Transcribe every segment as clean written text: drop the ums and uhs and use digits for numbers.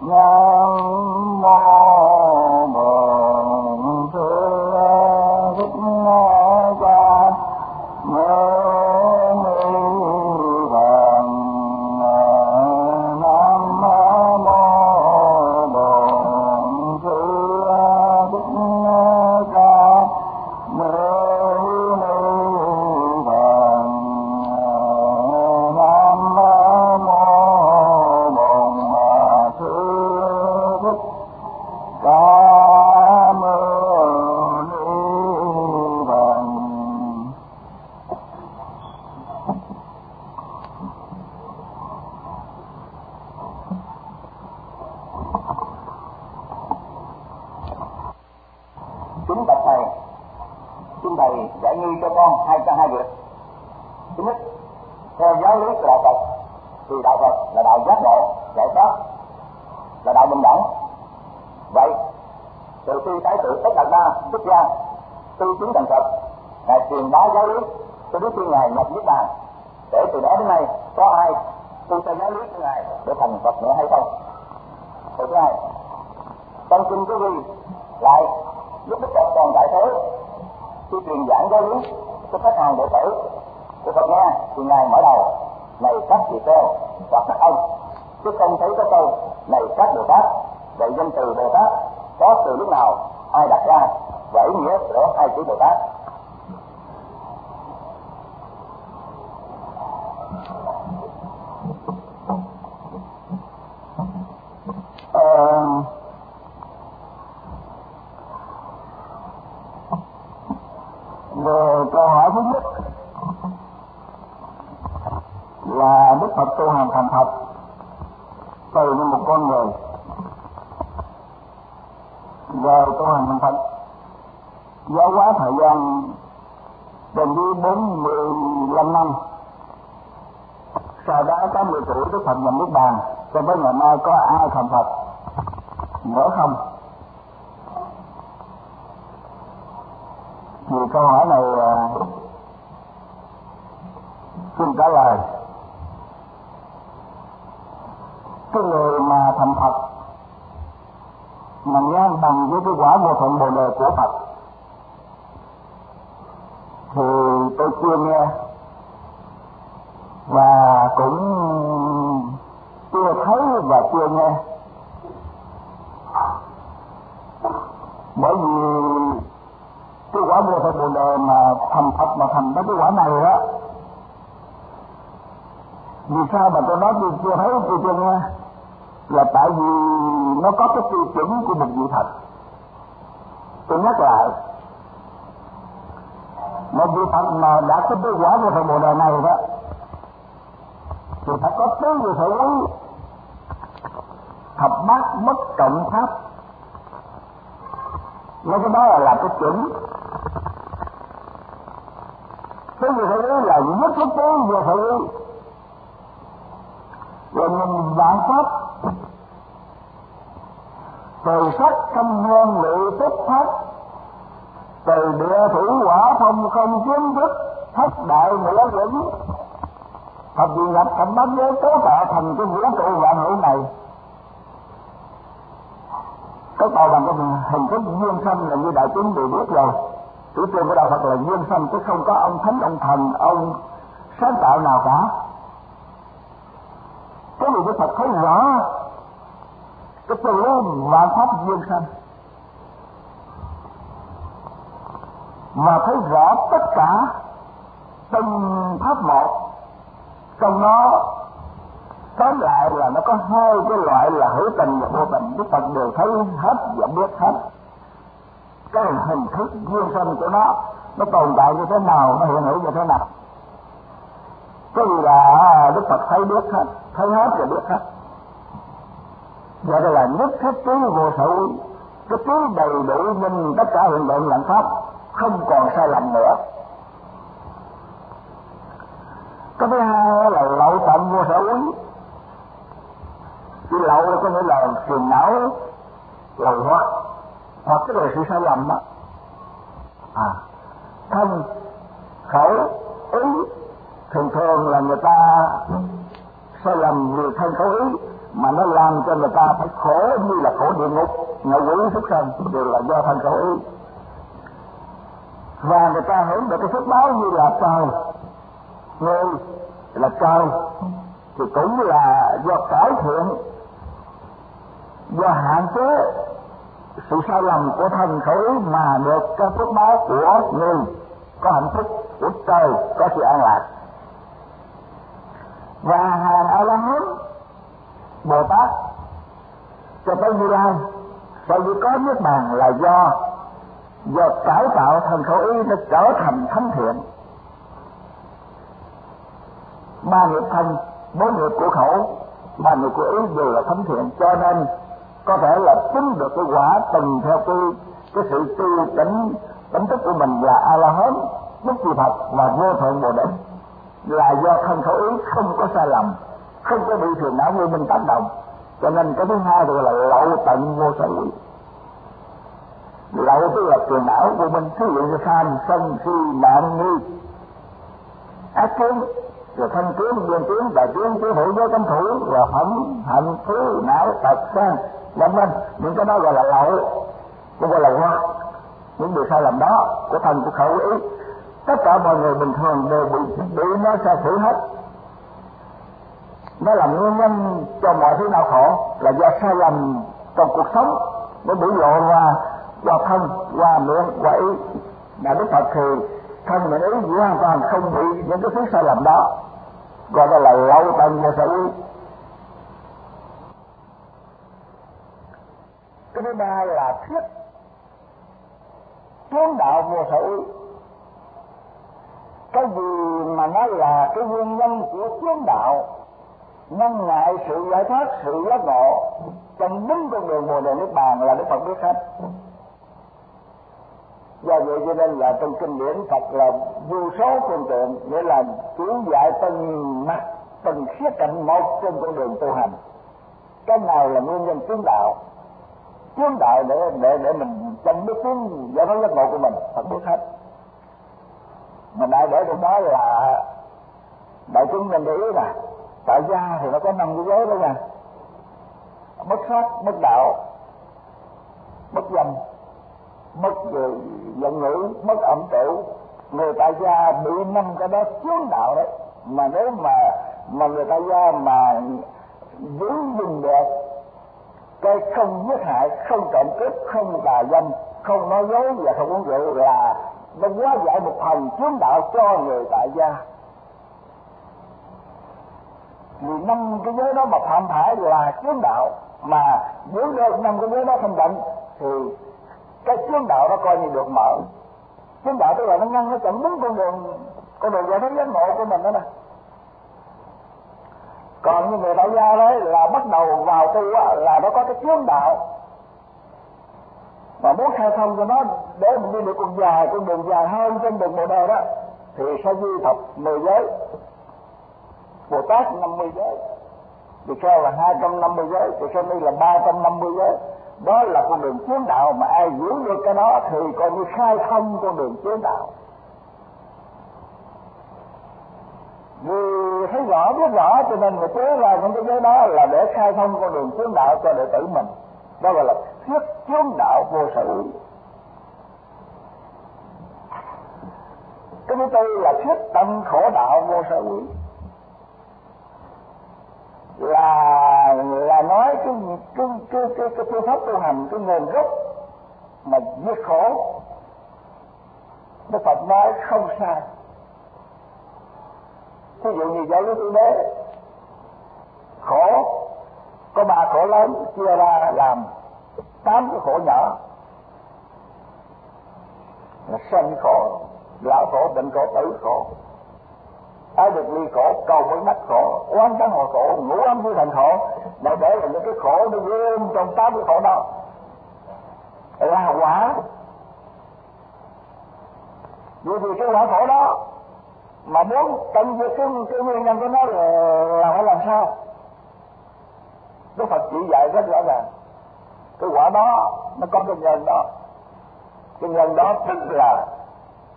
Nam mô Bổn Sư Thích Ca Mâu Ni Phật. Nam mô Bổn Sư Thích Ca Mâu Ni Phật. Nam mô Bổn Sư Thích Ca Mâu Ni Phật. Kính bạch thầy, xin thầy giải nghi cho con hai việc. Thứ nhất, theo giáo lý của đạo Phật thì đạo Phật là đạo giác ngộ, giải thoát, là đạo bình đẳng. Vậy từ khi Thái tử Tất Đạt Đa xuất gia tu chứng thành Phật, ngài truyền bá giáo lý cho đến khi ngài nhập niết bàn, để từ đó đến nay có ai tu theo giáo lý của ngài để thành Phật nữa hay không? Câu thứ hai, trong kinh có ghi lại lúc Đức Phật còn tại thế, khi truyền giảng giáo lý cho khách hàng đệ tử của Phật nghe thì ngài mở đầu này các vị kheo hoặc các ông, chứ không thấy có câu này các Bồ Tát. Vậy danh từ Bồ Tát có từ lúc nào, ai đặt ra và ý nghĩa của hai chữ Bồ Tát? Về câu hỏi thứ nhất là Đức Phật tu hành thành Phật từ như một con người. Về tu hành thành Phật giáo hóa thời gian gần như 45 năm. Sau đó 80 tuổi Đức Phật nhập niết bàn. Cho tới ngày mai có ai thành Phật nữa không? Vì câu hỏi này xin trả lời. Cái người mà thành Phật mà ngang bằng với cái quả vô thượng Bồ Đề của Phật thì tôi chưa nghe và cũng chưa thấy và chưa nghe. Bởi vì cái quả vô thượng Bồ Đề mà thành Phật mà thành tới cái quả này đó, vì sao mà tôi nói tôi chưa thấy, tôi chưa nghe, là tại vì nó có cái tiêu chuẩn của một vị Phật. Tôi nhắc lại, một vị Phật mà đã có cái quả vô thượng Bồ Đề này đó thì phải có tứ vô thượng úy, thập bát bất cộng pháp. Nói cái đó là cái chuẩn. Tứ vô thượng úy là nhất cái tứ vô thượng úy. Rồi mình vạn pháp từ sắc không hương lự tích pháp, từ địa thủy hỏa phong không kiến thức, thất đại nghĩa vững, thập vị nhập thập bát giới cấu tạo thành cái vũ trụ vạn hữu này. Cấu tạo bằng cái hình thức duyên sanh là như đại chúng đều biết rồi. Chủ trương của đạo Phật là duyên sanh, chứ không có ông thánh, ông thần, ông sáng tạo nào cả. Cái gì Đức Phật thấy rõ cái chân lý vạn pháp duyên sanh, và thấy rõ tất cả từng pháp một. Trong nó tóm lại là nó có hai cái loại là hữu tình và vô tình. Đức Phật đều thấy hết và biết hết cái hình thức duyên sanh của nó tồn tại như thế nào, nó hiện hữu như thế nào. Cái gì là Đức Phật thấy biết hết, thấy hết và biết hết. Vậy đó là nhất thiết trí vô sở, cái trí đầy đủ nhìn tất cả hiện tượng vạn pháp, không còn sai lầm nữa. Cái thứ hai là lậu tận vô sở úy. Cái lậu có nghĩa là phiền não, lậu hoặc cái là sự sai lầm đó. Thân, khẩu, ý thường thường là người ta sai lầm vì thân khẩu ý, mà nó làm cho người ta phải khổ như là khổ địa ngục, ngạ quỷ, súc sanh, đều là do thân khẩu ý. Và người ta hưởng được cái phước báo như là trời, người là trời, thì cũng là do cải thiện, do hạn chế sự sai lầm của thân khẩu ý mà được cái phước báo của người, có hạnh phúc của trời, có sự an lạc. Và hàng A La Hán, Bồ Tát cho tới Như Lai sau khi có niết bàn là do cải tạo thân khẩu ý nó trở thành thánh thiện. Ba nghiệp thân, bốn nghiệp của khẩu, ba nghiệp của ý đều là thánh thiện, cho nên có thể là chứng được cái quả từng theo cái sự tu tỉnh thức của mình là A La Hán, Đức Chư Phật và Vô Thượng Bồ Đề, là do thân khẩu ý không có sai lầm, không có bị phiền não vô minh tác động. Cho nên cái thứ hai gọi là lậu tận vô sở quỷ. Lậu tức là phiền não vô minh, ví dụ như tham sân si mạng nghi ác kiến, rồi thân kiến, duyên kiến, đại kiến, kiến hữu, giới cấm thủ, và phẩm hạnh thú não tật sang vân vân, những cái đó gọi là lậu, cũng gọi là hoa. Những điều sai lầm đó của thân của khẩu ý, tất cả mọi người bình thường đều bị nó sai sử hết. Nó là nguyên nhân cho mọi thứ đau khổ, là do sai lầm trong cuộc sống, nó biểu lộ qua thân, qua miệng, qua ý. Mà Đức Phật thì thân miệng ý hoàn toàn không bị những cái thứ sai lầm đó, gọi là lậu tận vô sở ý. Cái thứ ba là thuyết kiến đạo vô sở ý. Cái gì mà nó là cái nguyên nhân của kiến đạo, ngăn ngại sự giải thoát, sự giác ngộ trong đúng con đường Bồ Đề Niết Bàn là Đức Phật biết hết. Do vậy cho nên là trong kinh điển Phật là vô số phương tiện, nghĩa là chỉ dạy từng mặt, từng khía cạnh một trên con đường tu hành. Cái nào là nguyên nhân kiến đạo để mình chân biết tiến giải thoát giác ngộ của mình, Phật biết hết. Mà đại để trong đó là đại chúng mình để ý nè, tại gia thì nó có 5 cái giới đó nha: mất sát, mất đạo, mất danh, mất giận ngữ, mất ẩm tửu. Người tại gia bị 5 cái đó chướng đạo đấy. Mà nếu mà người tại gia mà giữ gìn được cái không giết hại, không trộm cướp, không tà dâm, không nói dối và không uống rượu, là nó hóa giải một phần chướng đạo cho người tại gia. Vì 5 cái giới đó mà phạm phải là chướng đạo, mà giữ được 5 cái giới đó thanh tịnh thì cái chướng đạo đó coi như được mở. Chướng đạo tức là nó ngăn, nó chặn đúng con đường giải thoát giác ngộ của mình đó nè. Còn như người tại gia đấy là bắt đầu vào tu á, là nó có cái chướng đạo, mà muốn khai thông cho nó để mình đi được con đường dài hơn trên đường Bồ Đề đó, thì sẽ duy thập 10 giới, Bồ Tát 50 giới, thì theo là 250 giới, thì theo đây là 350 giới. Đó là con đường chướng đạo, mà ai giữ được cái đó thì coi như khai thông con đường chướng đạo. Vì thấy rõ, biết rõ cho nên người chế ra những cái giới đó là để khai thông con đường chướng đạo cho đệ tử mình. Đó gọi là thuyết chướng đạo vô sở ý. Cái thứ tư là thuyết tận khổ đạo vô sở ý. Là nói cái phương pháp tu hành, cái nguồn gốc mà diệt khổ. Đức Phật nói không sai. Ví dụ như giáo lý tứ đế, khổ có 3 khổ lớn chia ra làm 8 cái khổ nhỏ, là sanh khổ, lão khổ, bệnh khổ, tử khổ, ai được ly khổ, cầu mới đắc khổ, oán tán hội khổ, ngũ ấm với thành khổ. Để là những cái khổ nó gom trong 8 cái khổ đó là quả. Vì cái quả khổ đó mà muốn tận diệt cái nguyên nhân của nó là phải làm sao? Đức Phật chỉ dạy rất rõ ràng. Cái quả đó nó có cái nhân đó. Cái nhân đó tức là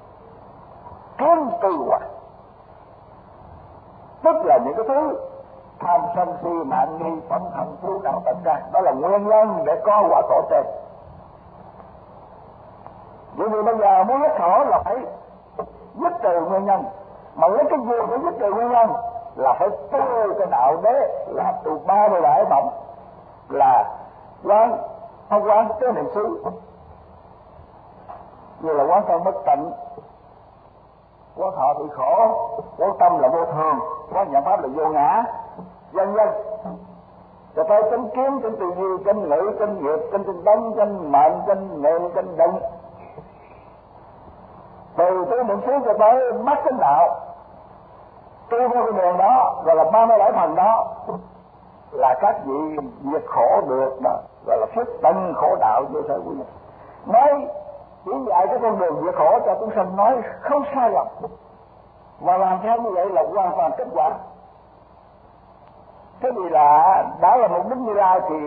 kiến tư quả, tức là những cái thứ tham sân si mạng nghi phẫn hận phú não tận ra, đó là nguyên nhân để có quả khổ trên. Vì bây giờ muốn hết khổ là phải dứt trừ nguyên nhân, mà lấy cái gì để dứt trừ nguyên nhân là phải tu cái đạo đế, là tu 37 phẩm, là quán không quán tới niệm xứ, như là quán thân bất tịnh, quán thọ bị khổ, quán tâm là vô thường, quán nhận pháp là vô ngã, vân vân. Rồi tới chánh kiến, chánh tư duy, chánh ngữ, chánh nghiệp, chánh tinh tấn, chánh mệnh, chánh niệm, chánh định. Từ tới niệm xứ cho tới mắt chánh đạo, tu theo cái đường đó, gọi là 37 phần đó, là các vị diệt khổ được đó, gọi là phước tận khổ đạo vô sở quy. Nói chỉ dạy cái con đường diệt khổ cho chúng sanh, nói không sai lầm, và làm theo như vậy là hoàn toàn kết quả. Thế vì là đã là mục đích Như Lai thì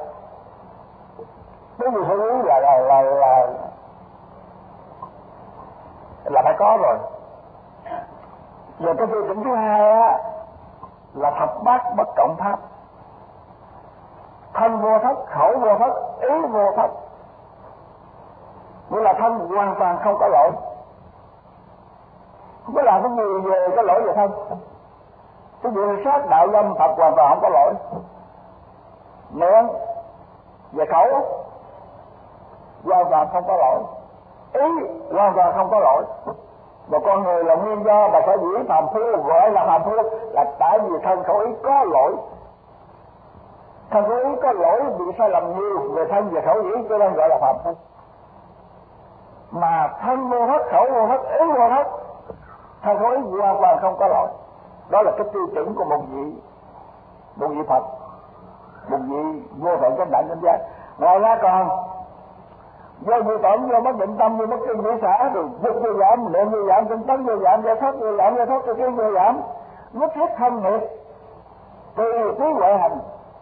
cái gì phải ý là phải có rồi. Rồi cái tiêu chuẩn thứ hai á là thập bát bất cộng pháp, thân vô thất, khẩu vô thất, ý vô thất, nghĩa là thân hoàn toàn không có lỗi, không có làm cái gì về cái lỗi về thân. Cái việc sát đạo dâm Phật hoàn toàn không có lỗi. Miệng về khẩu hoàn toàn không có lỗi, ý hoàn toàn không có lỗi. Và con người là nguyên do và sở dĩ phàm phu gọi là phàm phu là tại vì thân khẩu ý có lỗi. Thân khẩu ý có lỗi bị sai lầm nhiều về thân về khẩu ý cho nên gọi là phàm phu. Mà thân vô thất, khẩu vô thất, ý vô thất, thân khẩu ý hoàn toàn không có lỗi. Đó là cái tiêu chuẩn của một vị Phật, một vị vô thượng chánh đẳng chánh giác. Ngoài ra còn do vô tổn, do bất định tâm, do bất kinh vô xã, rồi dục vô giảm, niệm vô giảm, tinh tấn vô giảm, giải thoát vô giảm, giải thoát vô kiến vô giảm, nhất thiết thân nghiệp từ trí huệ hành.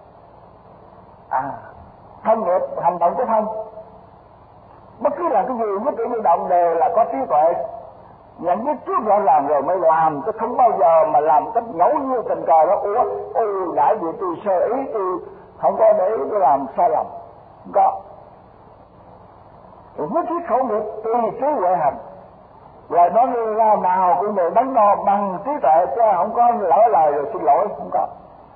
Thân nghiệp hành động của thân, bất cứ là cái gì nhất cử như động đều là có trí tuệ, nhận biết trước rõ ràng rồi mới làm, chứ không bao giờ mà làm cách ngẫu nhiên tình cờ đó. Ôi đã vì tôi sơ ý, tôi không có để tôi làm sai lầm, không có. Nhất thiết khẩu nghiệp tùy trí huệ hành, lời nói như ra nào cũng đều đắn đo bằng trí tuệ, chứ không có lỡ lời rồi xin lỗi, không có.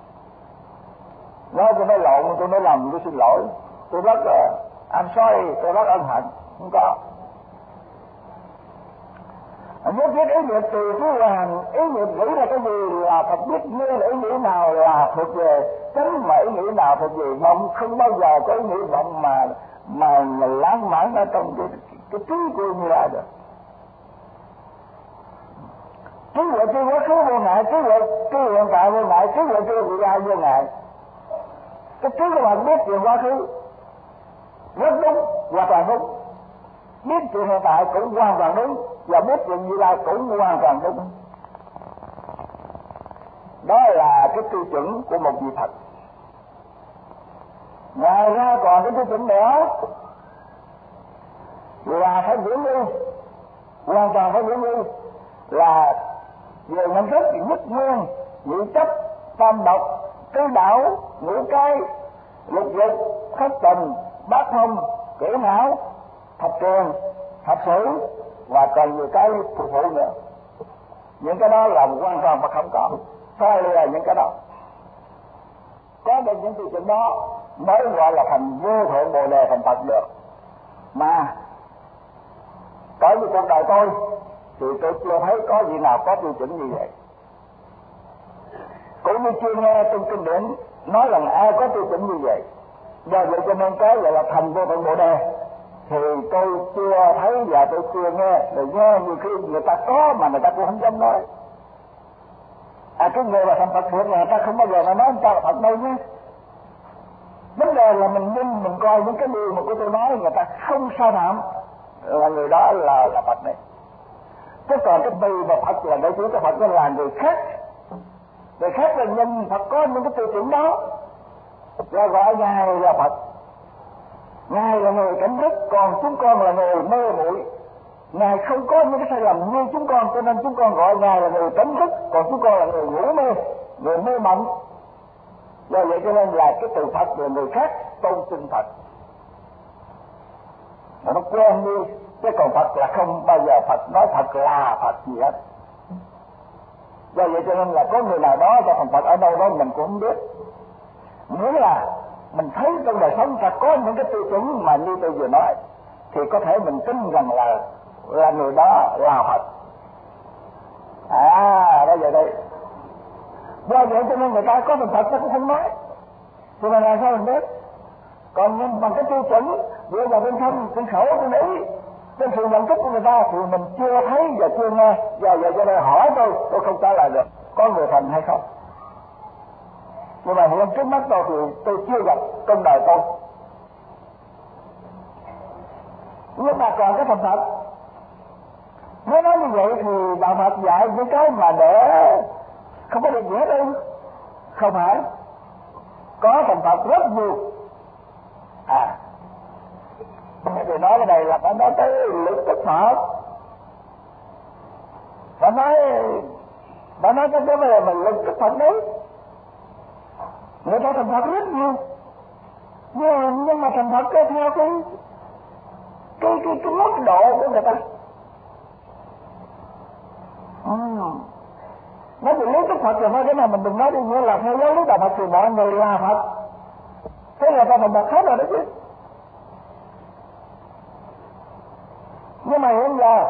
Nói tôi nói lộn, tôi nói lầm, tôi xin lỗi, tôi rất I'm sorry, tôi rất ân hận, không có. Nhất thiết ý niệm từ trí huệ hành, ý niệm nghĩ là cái gì là thật biết, như là ý nghĩ nào là thuộc về chánh, mà ý nghĩ nào thuộc về vọng. Không bao giờ có ý nghĩ vọng mà lãng mạn ở trong cái trí của Như Lai được. Trí huệ tri quá khứ vô ngại, trí huệ tri hiện tại vô ngại, trí huệ tri vị lai vô ngại. Cái trí của bạn biết chuyện quá khứ rất đúng, hoàn toàn đúng, biết chuyện hiện tại cũng hoàn toàn đúng, và biết chuyện Như Lai cũng hoàn toàn đúng. Đó là cái tiêu chuẩn của một vị Phật. Ngoài ra còn cái tiêu chuẩn nữa là phải viễn ly, hoàn toàn phải viễn ly, là về nhận thức nhất nguyên, nhị chấp, tam độc, tứ đảo, ngũ cái, lục dục, thất tình, bát thông, kỹ não, thập truyền, thập sử, và còn nhiều cái phụ phụ nữa. Những cái đó là hoàn toàn mà không có, sai là những cái đó. Có được những tiêu chuẩn đó mới gọi là thành vô thượng bồ đề, thành Phật được. Mà đối với cuộc đời tôi thì tôi chưa thấy có gì nào có tiêu chuẩn như vậy. Cũng như chưa nghe trong kinh điển nói rằng ai có tiêu chuẩn như vậy. Do vậy cho nên cái gọi là thành vô thượng bồ đề thì tôi chưa thấy và tôi chưa nghe. Rồi nghe nhiều khi người ta có mà người ta cũng không dám nói. Cái người là thành Phật thiệt là người ta không bao giờ mà nói người ta là Phật đâu nhé. Vấn đề là mình nhìn, mình coi những cái điều mà của tôi nói người ta không sai phạm là người đó là Phật này. Chứ còn cái từ mà Phật là để chỉ cái Phật là người khác. Người khác là nhìn Phật có những cái tiêu chuẩn đó là gọi Ngài là Phật. Ngài là người cảnh thức, còn chúng con là người mê muội. Ngài không có những cái sai lầm như chúng con, cho nên chúng con gọi Ngài là người cảnh thức, còn chúng con là người ngủ mê, người mê mộng. Do vậy cho nên là cái từ Phật là người khác tôn xưng Phật, nó quen đi, chứ còn Phật là không bao giờ Phật nói Phật là Phật gì hết. Do vậy cho nên là có người nào đó cho thành Phật ở đâu đó mình cũng không biết. Nếu là mình thấy trong đời sống ta có những cái tiêu chuẩn mà như tôi vừa nói, thì có thể mình tin rằng là người đó là Phật. Đó vậy đây. Do vậy cho nên người ta có thành Phật ta cũng không nói, thì mà làm sao mình biết? Còn nhưng bằng cái tiêu chuẩn dựa vào bên thân, bên khẩu, bên ý, trên sự nhận thức của người ta thì mình chưa thấy và chưa nghe. Do vậy cho nên hỏi tôi không trả lời được có người thành hay không. Nhưng mà hiện trước mắt tôi thì tôi chưa gặp trong đời tôi. Nhưng mà còn cái thành Phật, nếu nói như vậy thì đạo Phật dạy những cái mà để không có được dễ đâu. Không phải, có thành Phật rất nhiều. Thì nói cái này là phải nói tới lực tức Phật, phải nói cái vấn đề mà lực tức Phật đấy. Người ta thành Phật rất nhiều, nhưng mà thành Phật theo cái mức độ của người ta. Nói về lý tức Phật rồi thôi, cái này mình đừng nói đi, nghĩa là theo giáo lý đạo Phật thì mọi người là Phật, thế là ta thành Phật hết rồi đó chứ. Nhưng mà hiện giờ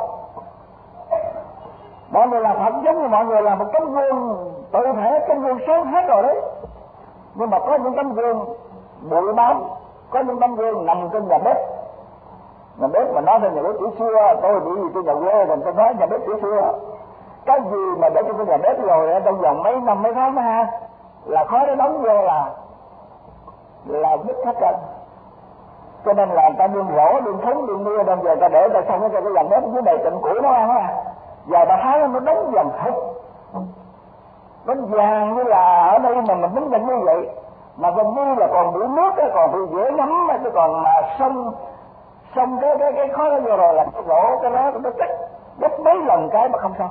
mọi người là Phật giống như mọi người là một tấm gương tự thể, tấm gương sáng hết rồi đấy. Nhưng mà có những tấm gương bụi bám, có những tấm gương nằm trên nhà bếp. Nhà bếp mà nói theo nhà bếp tiểu xưa, tôi bị gì tôi nhà quê rồi tôi nói nhà bếp tiểu xưa. Cái gì mà để cho cái nhà bếp rồi trong vòng mấy năm mấy tháng ha, là khói nó đóng vô là vứt hết trơn. Cho nên là người ta đun rổ, đun thúng, đun mưa, đem về ta để ta xong cái dàn bếp dưới đầy cạnh củi nó ăn á. Giờ ta thấy nó đóng dần hết, nó vàng như là ở đây mà mình đứng gần như vậy, mà gần như là còn bị nước á, còn bị dễ ngắm chứ còn mà xong cái khói nó vô rồi là cái rổ cái nó chắc gấp mấy lần cái mà không xong.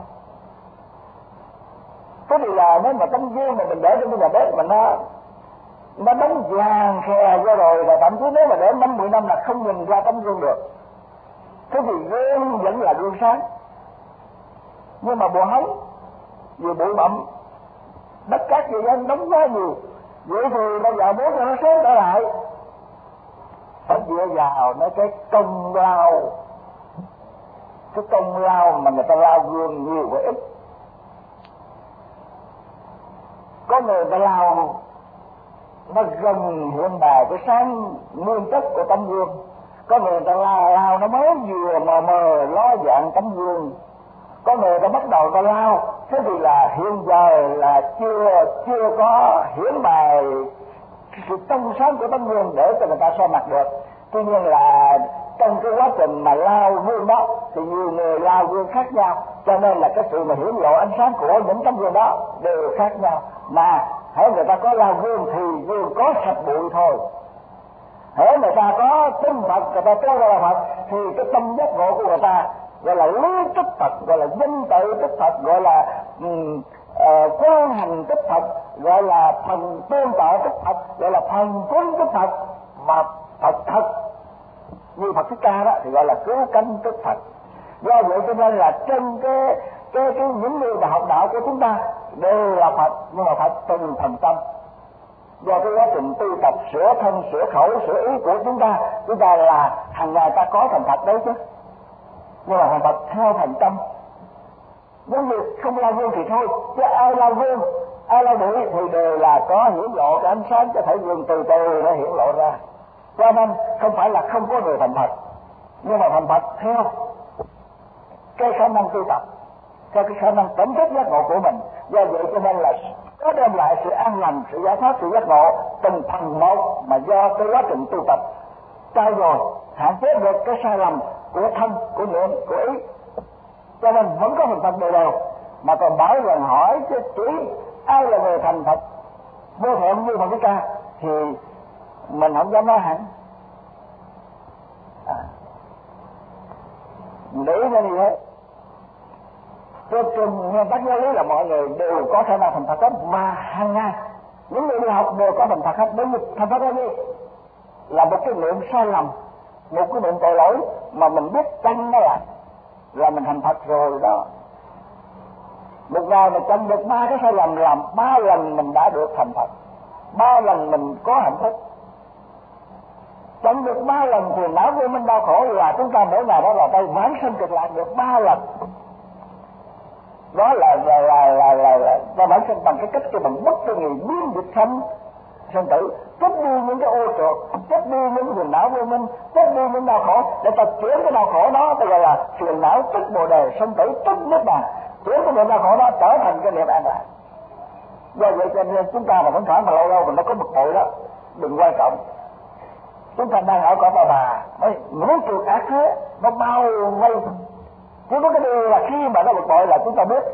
Thế thì là nếu mà tấm gương mà mình để trong cái nhà bếp mà nó đóng vàng khè vô rồi, là thậm chí nếu mà để 5-10 năm là không nhìn ra tấm gương được. Thế thì gương vẫn là gương sáng, nhưng mà bùa hóng vì bụi bặm đất cát gì đó đóng quá nhiều, vậy thì bây giờ muốn cho nó sáng trở lại phải dựa vào nó cái công lao mà người ta lao gương nhiều và ít. Có người ta lao nó gần hiện bài cái sáng nguyên chất của tấm gương, có người ta lao nó mới vừa mờ ló dạng tấm gương, có người ta bắt đầu ta lao, thế thì là hiện giờ là chưa có hiển bài sự trong sáng của tấm gương để cho người ta so mặt được. Tuy nhiên là trong cái quá trình mà lao gương đó thì nhiều người lao gương khác nhau, cho nên là cái sự mà hiển lộ ánh sáng của những tấm gương đó đều khác nhau. Mà hễ người ta có lao gương thì gương có sạch bụi thôi. Hễ người ta có tin Phật, người ta cho ra là Phật, thì cái tâm giác ngộ của người ta gọi là lý tích Phật, gọi là danh tự tích Phật, gọi là quan hành tích Phật, gọi là thần tôn tạo tích Phật, gọi là thần quân tích Phật. Mà Phật thật như Phật Thích Ca đó thì gọi là cứu cánh tích Phật. Do vậy cho nên là trên cái những người mà học đạo của chúng ta đều là Phật, nhưng mà Phật từng thành tâm. Do cái quá trình tu tập sửa thân, sửa khẩu, sửa ý của chúng ta là hàng ngày ta có thành Phật đấy chứ. Nhưng mà thành Phật theo thành tâm. Giống như không lao gương thì thôi, chứ ai lao gương, ai lao bụi thì đều là có hiển lộ cái ánh sáng cho thể gương từ từ nó hiển lộ ra. Cho nên không phải là không có người thành Phật, nhưng mà thành Phật theo cái khả năng tu tập, theo cái khả năng tỉnh thức giác ngộ của mình. Do vậy cho nên là có đem lại sự an lành, sự giải thoát, sự giác ngộ từng phần một, mà do cái quá trình tu tập trao dồi hạn chế được cái sai lầm của thân, của miệng, của ý. Cho nên vẫn có thành Phật đều, mà còn bảo lần hỏi chứ chỉ ai là người thành Phật vô thượng như Phật Thích Ca thì mình không dám nói hẳn. Nghĩ ra như thế, trên nguyên tắc giáo lý là mọi người đều có khả năng thành Phật hết, mà hàng ngày Những người đi học đều có thành thật hết. Bởi vì thành thật là gì? Là một cái niệm sai lầm, một cái niệm tội lỗi mà mình biết chăng nó là mình thành thật rồi đó. Một ngày mà chăng được 3 cái sai lầm, làm 3 lần mình đã được thành thật, 3 lần mình có hạnh phúc. Chăng được 3 lần thì não vô minh đau khổ là chúng ta mỗi ngày đó là tay vãng sanh cực lạc được 3 lần. Đó là ta vãng sanh bằng cái cách cho bằng bất cho người biến dịch sanh sinh tử, cất đi những cái ô trượt, cất đi những phiền não vô minh, cất đi những đau khổ để ta chuyển cái đau khổ đó, ta gọi là phiền não tức bồ đề, sinh tử tức niết bàn, chuyển cái niềm đau khổ đó trở thành cái niềm an lạc. Do vậy cho nên chúng ta là vẫn phải mà lâu lâu mình nó có bực bội đó, đừng quan trọng. Chúng ta đang ở cõi bà những trượt ác thế nó bao vây. Chỉ có cái điều là khi mà nó bực bội là chúng ta biết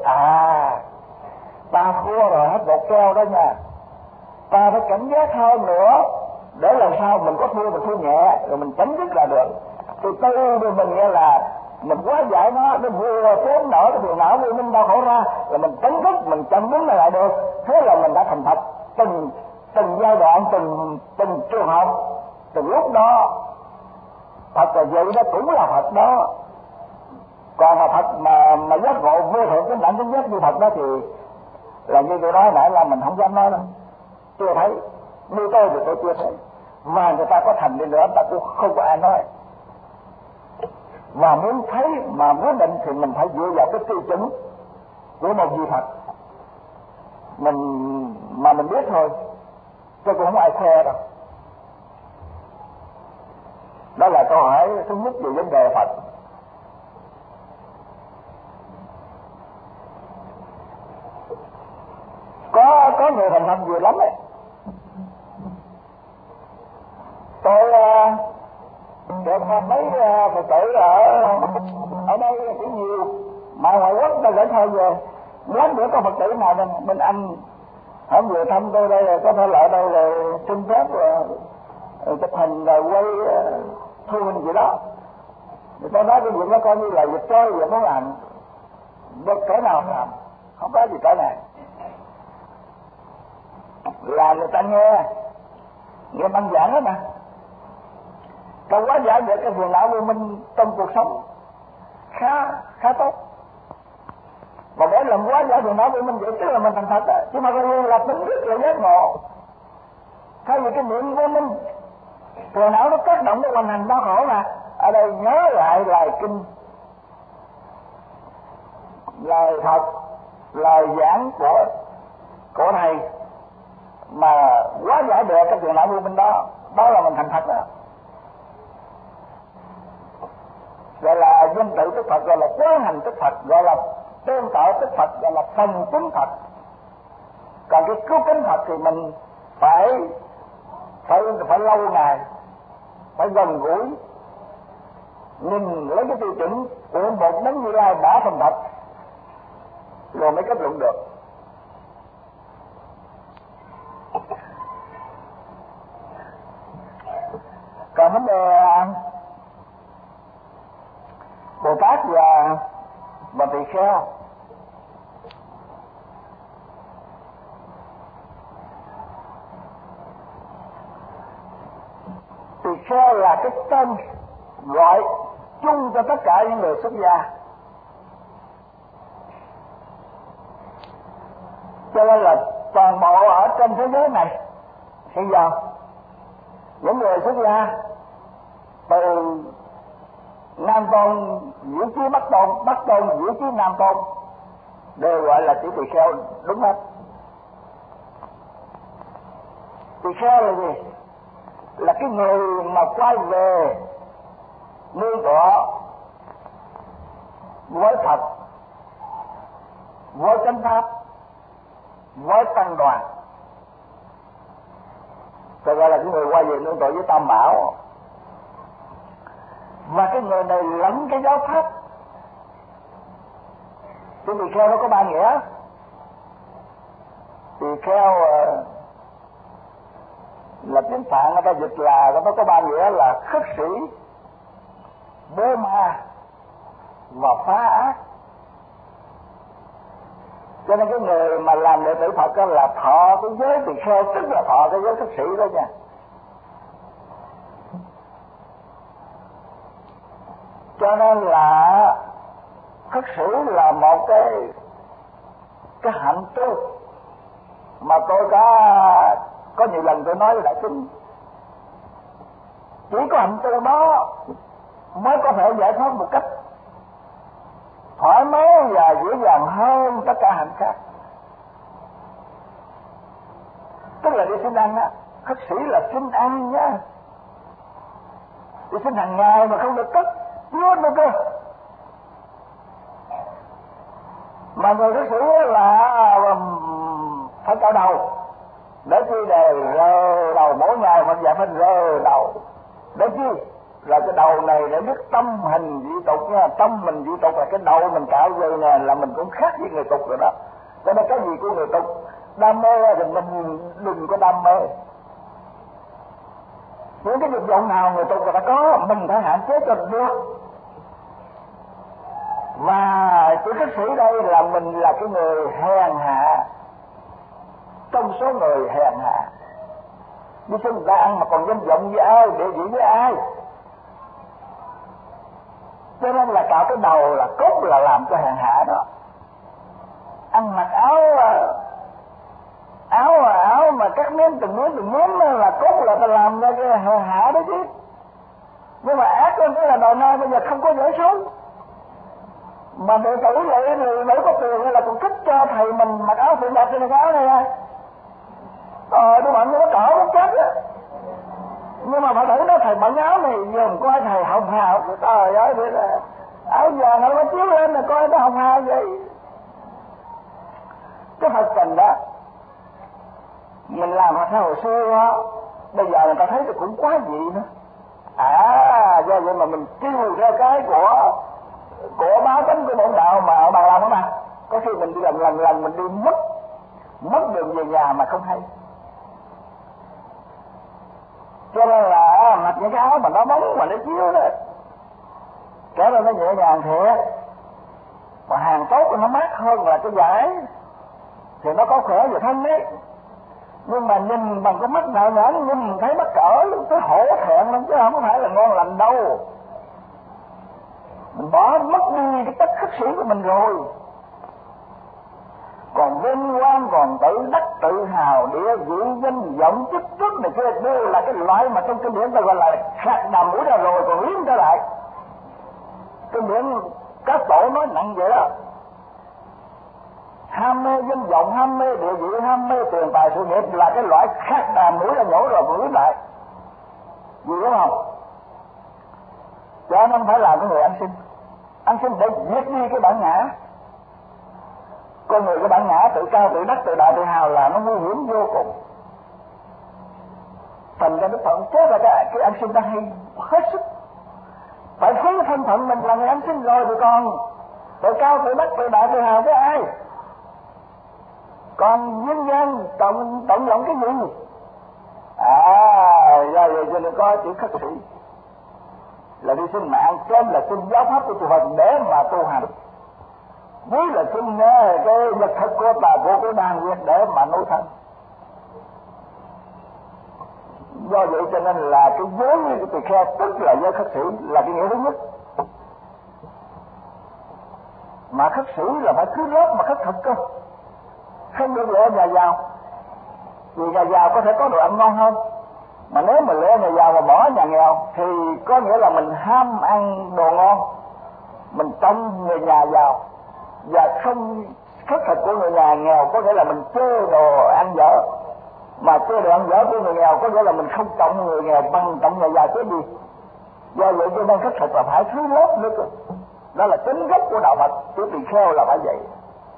ta thua rồi, hết một keo đó nha. Ta phải cảnh giác hơn nữa để làm sao mình có thua mình thua nhẹ rồi mình chấm dứt là được. Từ từ thì mình nghe là mình quá giải nó vừa trốn nở cái phiền não vô minh đau khổ ra là mình chấm dứt, mình chấm dứt lại được. Thế là mình đã thành thật từng giai đoạn, từng trường hợp, từng lúc đó. Thật là vậy đó cũng là thật đó. Còn là thật mà giác ngộ vô thượng cái đẳng tính giác như thật đó thì là như tôi nói nãy là mình không dám nói đâu. Chưa thấy, như tôi thì tôi chưa thấy. Và người ta có thành đi nữa ta cũng không có ai nói. Và muốn thấy mà muốn định thì mình phải dựa vào cái tiêu chuẩn của một gì thật mình biết thôi, chứ cũng không ai khoe đâu. Đó là câu hỏi thứ nhất về vấn đề Phật. Có người thành thật nhiều lắm ấy. Tôi được mấy Phật tử ở đây cũng nhiều, mà ngoại quốc ta gửi thơ về. Lát nữa có Phật tử nào bên Anh không vừa thăm tôi đây rồi có thể lại đây rồi xin phép chụp hình rồi quay thu hình gì đó. Người ta nói cái việc đó coi như là việc chơi, việc muốn làm được cỡ nào làm, không có gì cỡ này. Là người ta nghe băng giảng đó mà. Câu quá giải được cái phiền não vô minh trong cuộc sống khá tốt. Mà để làm quá giải phiền não vô minh vậy tức là mình thành thật đó. Chứ mà coi như là tính rất là giác ngộ. Thay vì cái niệm vô minh, phiền não nó tác động nó hoàn thành đau khổ mà. Ở đây nhớ lại lời kinh, lời thật, lời giảng của thầy mà quá giải được cái phiền não vô minh đó, đó là mình thành thật đó. Gọi là danh tự tức Phật, gọi là quán hành tức Phật, gọi là tôn tạo tức Phật, gọi là thành chứng Phật. Còn cái cứu kính Phật thì mình phải lâu ngày, phải gần gũi, nhìn lấy cái tiêu chuẩn của một đấng Như Lai đã thành thật rồi mới kết luận được. Còn vấn đề Bồ Tát và tỳ kheo, tỳ kheo là cái tên gọi chung cho tất cả những người xuất gia. Cho nên là toàn bộ ở trên thế giới này bây giờ những người xuất gia từ Nam Tôn Diệu Chí Bắc Tôn Diệu Chí Nam Tôn đều gọi là chỉ tỳ kheo đúng hết. Tỳ kheo là gì? Là cái người mà quay về nương tựa với Phật, với chánh pháp, với tăng đoàn. Tôi gọi là cái người quay về nương tựa với Tam Bảo. Và cái người này lẫn cái giáo pháp. Cái tỳ kheo nó có 3 nghĩa. Tỳ kheo là tiếng Phạn người ta dịch là nó có 3 nghĩa là khất sĩ, bố ma và phá ác. Cho nên cái người mà làm đệ tử Phật đó là thọ cái giới tỳ kheo, tức là thọ cái giới khất sĩ đó nha. Cho nên là khất sĩ là một cái hạnh tu mà tôi có nhiều lần tôi nói với đại chúng, chỉ có hạnh tu đó mới có thể giải thoát một cách thoải mái và dễ dàng hơn tất cả hạnh khác. Tức là đi xin ăn á, khất sĩ là xin ăn nhá, đi xin hàng ngày mà không được cất nuốt đâu cơ. Mà người khất sĩ là phải cạo đầu, để chi để rơ đầu mỗi ngày mình dạy mình rơ đầu, để chi là cái đầu này để biết tâm hình dị tục nha. Tâm mình dị tục là cái đầu mình cạo rồi nè, là mình cũng khác với người tục rồi đó. Cho nên cái gì của người tục đam mê thì mình đừng có đam mê. Những cái dục vọng nào người tục người ta có, mình phải hạn chế cho được. Và chữ khất sĩ đây là mình là cái người hèn hạ, trong số người hèn hạ. Đi xin người ta ăn mà còn danh vọng với ai, địa vị với ai. Cho nên là cạo cái đầu là cốt là làm cho hèn hạ đó. Ăn mặc áo mà cắt miếng từng miếng là cốt là ta làm ra cái hèn hạ đó chứ. Nhưng mà ác hơn cái là đời nay bây giờ không có dễ sống. Mà đệ tử vậy thì nếu có tiền là còn thích cho thầy mình mặc áo phượng bạc trên áo này. Tôi bận nó cỡ nó chết á. Nhưng mà phải thử đó, thầy bận áo này giờ mình coi thầy hồng hào, trời ơi vậy là áo vàng nó chiếu lên là coi nó hồng hào vậy. Cái Phật tình đó mình làm theo hồi xưa đó, bây giờ người ta thấy thì cũng quá dị nữa. Do vậy mà mình kêu theo cái của báo tính của bổn đạo mà bạn làm đó mà. Có khi mình đi lần mình đi mất đường về nhà mà không hay. Cho nên là mặc những cái áo mà nó bóng mà nó chiếu đó, kể ra nó nhẹ nhàng thiệt, mà hàng tốt nó mát hơn là cái vải thì nó có khỏe về thân đấy. Nhưng mà nhìn bằng cái mắt nào nhãn nhìn thấy mắc cỡ cái hổ thẹn lắm chứ không phải là ngon lành đâu. Mình bỏ mất đi cái chất khất sĩ của mình rồi, còn vinh quang, còn tự đắc tự hào, địa vị danh vọng chức tước này kia đều là cái loại mà trong kinh điển ta gọi là khạc đàm mũi ra rồi còn liếm trở lại. Kinh điển các tổ nói nặng vậy đó. Ham mê danh vọng, ham mê địa vị, ham mê tiền tài sự nghiệp là cái loại khạc đàm mũi ra nhổ rồi còn liếm lại. Gì đúng không? Cho nên phải làm cái người ăn xin để diệt đi cái bản ngã. Con người cái bản ngã tự cao tự đắc tự đại tự hào là nó nguy hiểm vô cùng. Thành ra Đức Phật chết là cái ăn xin ta hay hết sức. Phải thấy thân phận mình là người ăn xin rồi thì còn tự cao tự đắc tự đại tự hào với ai? Còn nhân gian tận lòng cái gì? Do vậy cho nên có chữ khất sĩ là đi xin mạng, trên là xin giáo pháp của chùa Phật để mà tu hành, dưới là xin cái vật thực của tà vô của đàn viên để mà nuôi thân. Do vậy cho nên là cái giới như cái tỳ kheo tức là giới khất sĩ là cái nghĩa thứ nhất. Mà khất sĩ là phải cứ lớp mà khất thực cơ, không được lựa nhà giàu. Vì nhà giàu có thể có đồ ăn ngon hơn, mà nếu mà lựa nhà giàu mà bỏ nhà nghèo thì có nghĩa là mình ham ăn đồ ngon, mình trông người nhà giàu và không khất thực của người nhà nghèo, có nghĩa là mình chê đồ ăn dở. Mà chê đồ ăn dở của người nghèo có nghĩa là mình không trọng người nghèo bằng trọng nhà giàu chứ gì. Do vậy cho nên khất thực là phải thứ lớp nữa cơ. Đó là tính gốc của đạo Phật, chữ tỳ kheo là phải vậy.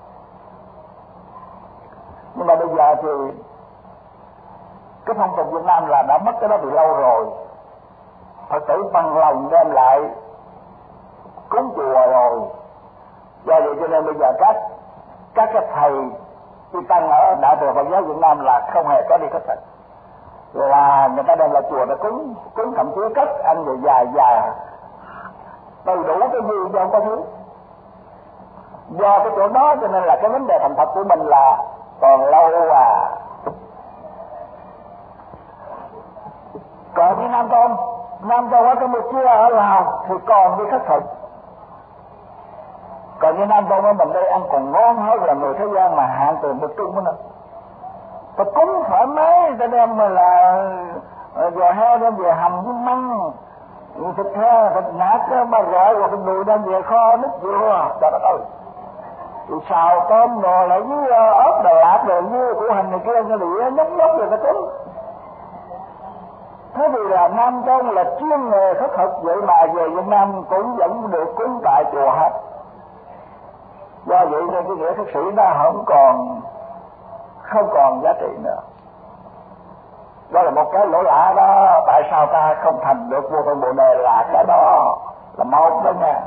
Nhưng mà bây giờ thì cái phong tục Việt Nam là đã mất cái đó từ lâu rồi. Phật tử bằng lòng đem lại cúng chùa rồi. Do vậy cho nên bây giờ các cái thầy chư tăng ở Đại thừa Phật giáo Việt Nam là không hề có đi khất thực, là người ta đem lại chùa để cúng thậm chí cất ăn rồi dài đầy đủ cái gì cho không có thứ. Do cái chỗ đó cho nên là cái vấn đề thành Phật của mình là còn lâu à. Còn như Nam Tôn ở Campuchia, ở Lào thì còn đi khất thực. Còn như Nam Tôn ở mình đây ăn còn ngon hơn là người thế gian mà hạn tiền bực trung nữa. Và cúng thoải mái, ta đem mà là giò heo đem về hầm với măng, thịt heo, thịt nát, ba rọi hoặc thịt đùi đem về kho nước dừa, trời đất ơi. Xào tôm rồi lại với ớt Đà Lạt rồi với củ hành này kia, thì nhóc rồi ta cúng. Thế thì là Nam Tôn là chuyên nghề khất thực, vậy mà về Việt Nam cũng vẫn được cúng tại chùa hết. Do vậy nên cái nghĩa khất sĩ nó không còn giá trị nữa. Đó là một cái lỗ lạ đó. Tại sao ta không thành được vô thượng bồ đề là cái đó là một đó nha.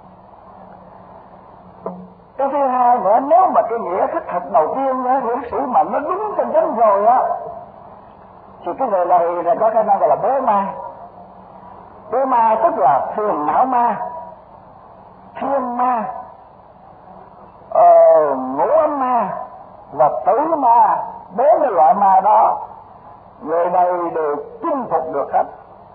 Cái thứ hai nữa, nếu mà cái nghĩa khất thực đầu tiên á, khất sĩ mà nó đúng chân chánh rồi á, thì cái người này là có khả năng gọi là bố ma. Bố ma tức là phiền não ma, thiên ma, ngũ ấm ma và tử ma. Bốn cái loại ma đó người này đều chinh phục được hết.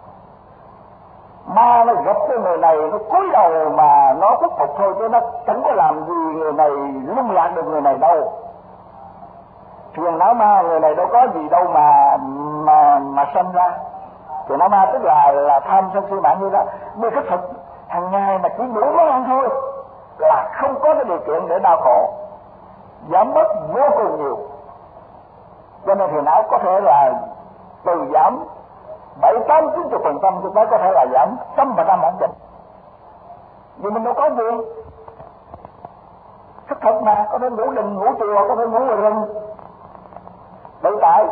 Ma nó gặp cái người này nó cúi đầu mà nó khuất phục thôi, chứ nó chẳng có làm gì người này lung lạc được người này đâu. Phiền não ma người này đâu có gì đâu mà sanh ra. Phiền não ma tức là tham sân si mạng như đó. Đi khất thực hàng ngày mà chỉ đủ món ăn thôi là không có cái điều kiện để đau khổ, giảm bớt vô cùng nhiều. Cho nên phiền não có thể là từ giảm 7-8-90% cho tới có thể là giảm 100% ổn định. Vì mình đâu có gì. Khất thực mà có thể ngủ đình, ngủ chùa, có thể ngủ ở rừng. Bởi tại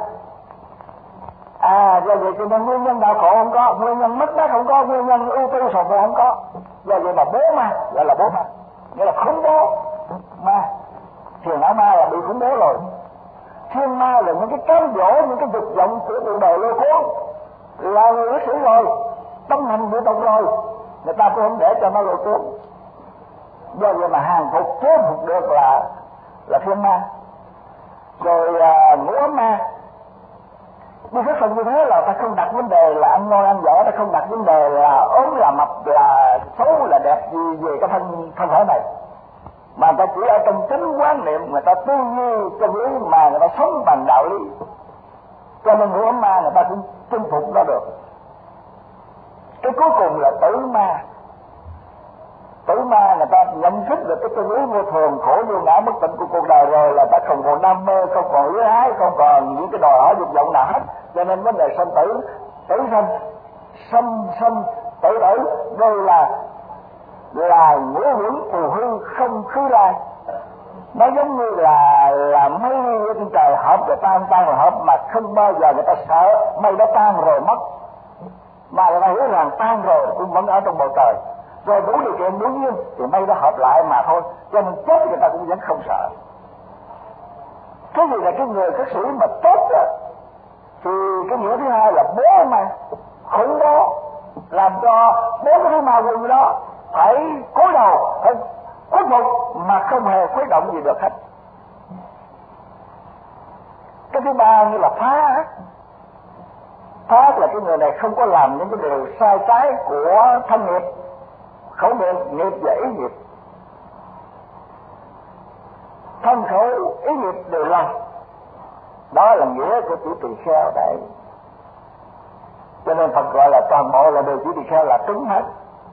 do vậy cho nên nguyên nhân đau khổ không có, nguyên nhân mất mát không có, nguyên nhân ưu tư sầu khổ không có. Do vậy mà bố ma gọi là bố ma, nghĩa là khủng bố ma. Phiền não ma là bị khủng bố rồi. Thiên ma là những cái cám dỗ, những cái dục vọng của cuộc đời lôi cuốn, là người bác sĩ rồi, tâm hành của tông rồi, người ta cũng không để cho nó lôi cuốn. Do vậy mà hàng phục chế phục được là thiên ma. Rồi ngũ ấm ma. Đi khất thực như thế là ta không đặt vấn đề là ăn ngon ăn dở, ta không đặt vấn đề là ốm là mập là xấu là đẹp gì về cái thân thể này, mà người ta chỉ ở trong chánh quán niệm, người ta tư duy chân lý mà người ta sống bằng đạo lý. Cho nên ngũ ấm ma người ta cũng chinh phục nó được. Cái cuối cùng là tử ma. Tử ma người ta nhận thức được cái chân lý vô thường, khổ vô ngã bất tịnh của cuộc đời rồi, là ta không còn đam mê, không còn luyến ái, không còn những cái đòi hỏi dục vọng nào hết. Cho nên vấn đề sanh tử, tử sanh tử đây là ngũ uẩn phù hư không khứ lai. Nó giống như là mây trên trời hợp rồi tan rồi hợp, mà không bao giờ người ta sợ mây đã tan rồi mất, mà người ta hiểu rằng tan rồi cũng vẫn ở trong bầu trời, rồi đủ điều kiện đủ nhiên thì mây đã hợp lại mà thôi. Cho nên chết người ta cũng vẫn không sợ. Cái gì là cái người khất sĩ mà tốt á, thì cái nghĩa thứ hai là bố mà khủng bố, làm cho bốn cái ma quỷ đó phải cúi đầu, phải khuất phục mà không hề khuấy động gì được hết. Cái thứ ba như là phá ác là cái người này không có làm những cái điều sai trái của thân nghiệp, khẩu miệng, nghiệp và ý nghiệp. Thân khẩu ý nghiệp đều làm. Đó là nghĩa của chữ tỳ kheo đây. Cho nên Phật gọi là toàn bộ là đều chữ tỳ kheo là trúng hết.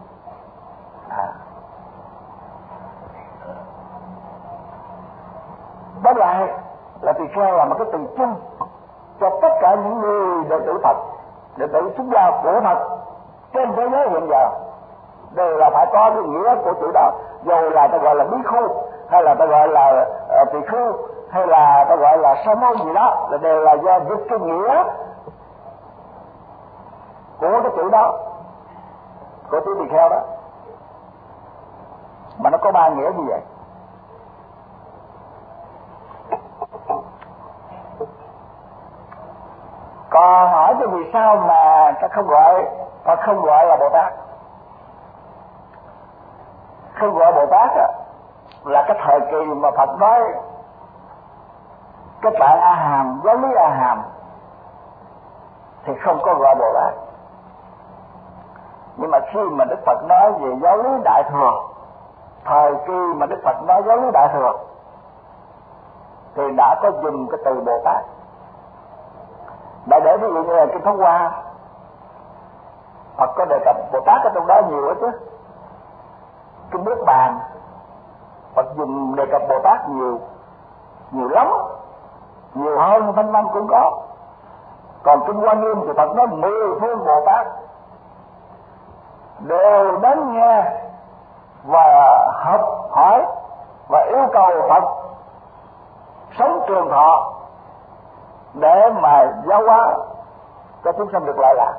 Đó là tỳ kheo là một cái từ chung cho tất cả những người đệ tử Phật, đệ tử xuất gia của Phật trên thế giới hiện giờ đều là phải có cái nghĩa của chữ đó. Dù là ta gọi là bí khu, hay là ta gọi là tỳ khưu, hay là ta gọi là sa môn gì đó, là đều là do dịch cái nghĩa của cái chữ đó, của chữ tỳ kheo đó. Mà nó có ba nghĩa như vậy. Còn hỏi cho vì sao mà ta không gọi là Bồ Tát? Không gọi Bồ Tát á, là cái thời kỳ mà Phật nói các bạn A Hàm, giáo lý A Hàm thì không có gọi Bồ Tát. Nhưng mà khi mà Đức Phật nói về giáo lý Đại Thừa, thời kỳ mà Đức Phật nói giáo lý Đại Thừa thì đã có dùng cái từ Bồ Tát. Đại để ví dụ như là Kinh Pháp Hoa, Phật có đề cập Bồ Tát ở trong đó nhiều đó chứ. Kinh Niết Bàn, Phật dùng đề cập Bồ Tát nhiều, nhiều lắm, nhiều hơn Thanh Văn cũng có. Còn Kinh Hoa Nghiêm thì Phật nói 10 phương Bồ Tát đều đến nghe và học hỏi và yêu cầu Phật sống trường thọ để mà giáo hóa cho chúng sanh được lợi lạc.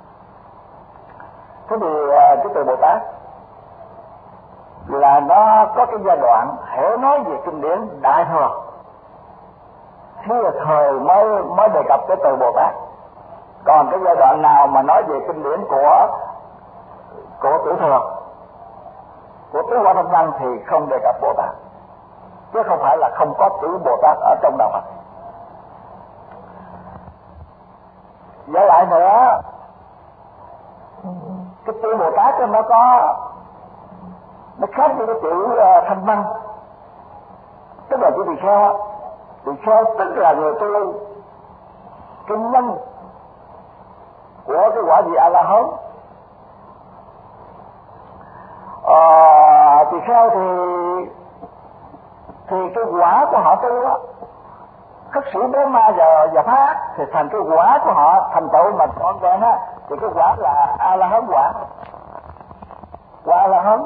Thế thì cái từ Bồ Tát là nó có cái giai đoạn hễ nói về kinh điển Đại Thừa thì là thời mới đề cập cái từ Bồ Tát. Còn cái giai đoạn nào mà nói về kinh điển của Tiểu Thừa, của Tứ Quả Thanh Văn thì không đề cập Bồ Tát, chứ không phải là không có chữ Bồ Tát ở trong đạo Phật. Với lại nữa, cái chữ Bồ Tát nó khác với cái chữ Thanh Văn, tức là chữ tỳ kheo. Tỳ kheo tức là người tu kinh nhân của cái quả vị A La Hán. Tỳ kheo thì cái quả của họ tu á, khất sĩ bế ma và phá thì thành cái quả của họ thành tựu mà trọn vẹn á, thì cái quả là A La Hán quả. Quả A La Hán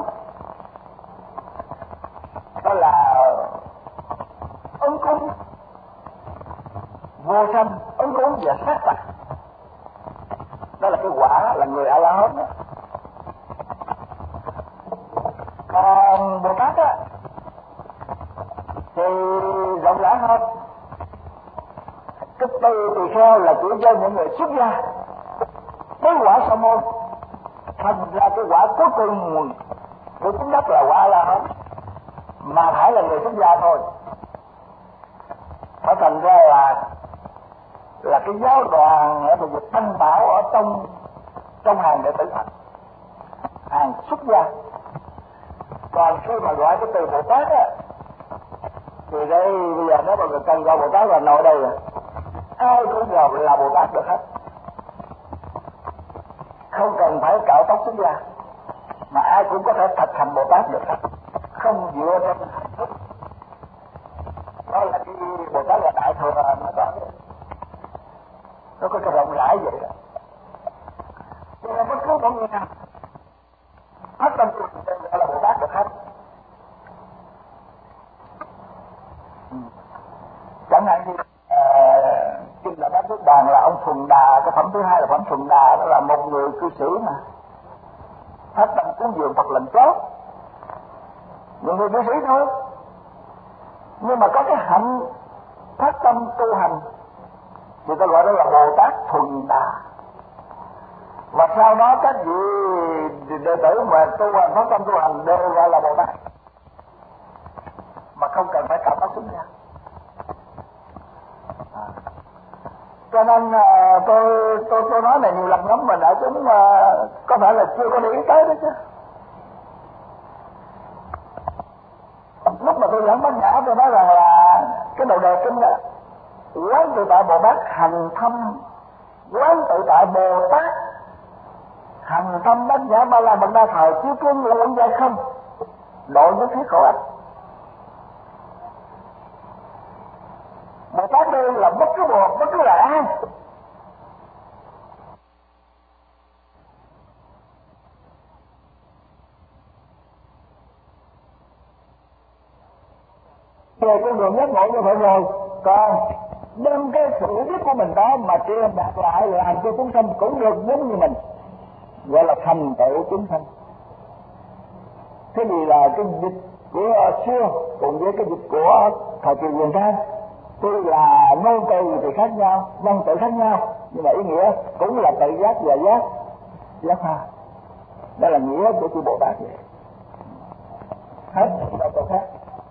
đó là ứng cúng vô sanh, ứng cúng và sát phạt. Đó là cái quả là người A La Hán đó. Còn Bồ Tát á thì rộng rãi hơn. Cái từ tỳ kheo là chỉ cho những người xuất gia tới quả sa môn, thành ra cái quả cuối cùng của chính đất là quả La Hán, mà phải là người xuất gia thôi. Nó thành ra là cái giáo đoàn ở vực Thanh Bảo ở trong hàng đệ tử Phật, hàng xuất gia. Còn khi mà gọi cái từ Bồ Tát á thì đây bây giờ nếu mà người cần gọi Bồ Tát là ngồi đây rồi, ai cũng gọi là Bồ Tát được hết, không cần phải cạo tóc xuất gia, mà ai cũng có thể thực hành Bồ Tát được hết, không dựa trên hạnh phúc. Đó là cái Bồ Tát là Đại Thừa, nó có cái rộng rãi vậy đó. Cho nên bất cứ một người nào hết tâm tu gọi là Bồ Tát được hết. Chẳng hạn như kinh là Bát Niết Bàn là ông Thuần Đà, cái phẩm thứ hai là phẩm Thuần Đà, đó là một người cư sĩ mà hết tâm cúng dường Phật lần chót, một người cư sĩ thôi, nhưng mà có cái hạnh phát tâm tu hành thì ta gọi đó là Bồ Tát Thuần Đà. Và sau đó các vị đệ tử mà tu hành phát tâm tu hành đều gọi là Bồ Tát, mà không cần phải cạo tóc xuất gia. Cho nên tôi nói này nhiều lần lắm mà đại chúng có phải là chưa có để ý tới đó chứ. Lúc mà tôi giảng Bát Nhã tôi nói rằng là cái đầu đề kinh đó, quán tự tại Bồ Tát hành thâm, quán tự tại Bồ Tát hành thâm Bát Nhã Ba La Mật Đa Thời chiếu kiến luận giải không độ nhất thiết khổ ách. Bồ Tát đây là bất cứ là ai, về con đường giác ngộ như vậy rồi, còn đem cái sự biết của mình đó mà truyền đạt lại làm cho chúng sanh cũng được giống như mình, gọi là thành tựu chúng sanh. Thế thì là cái dịch của xưa cùng với cái dịch của thời kỳ Quyền Trang, tuy là ngôn từ thì khác nhau, văn tự khác nhau, nhưng mà ý nghĩa cũng là tự giác và giác tha. Đó là nghĩa của chư Bồ Tát vậy. Hết đâu có khác.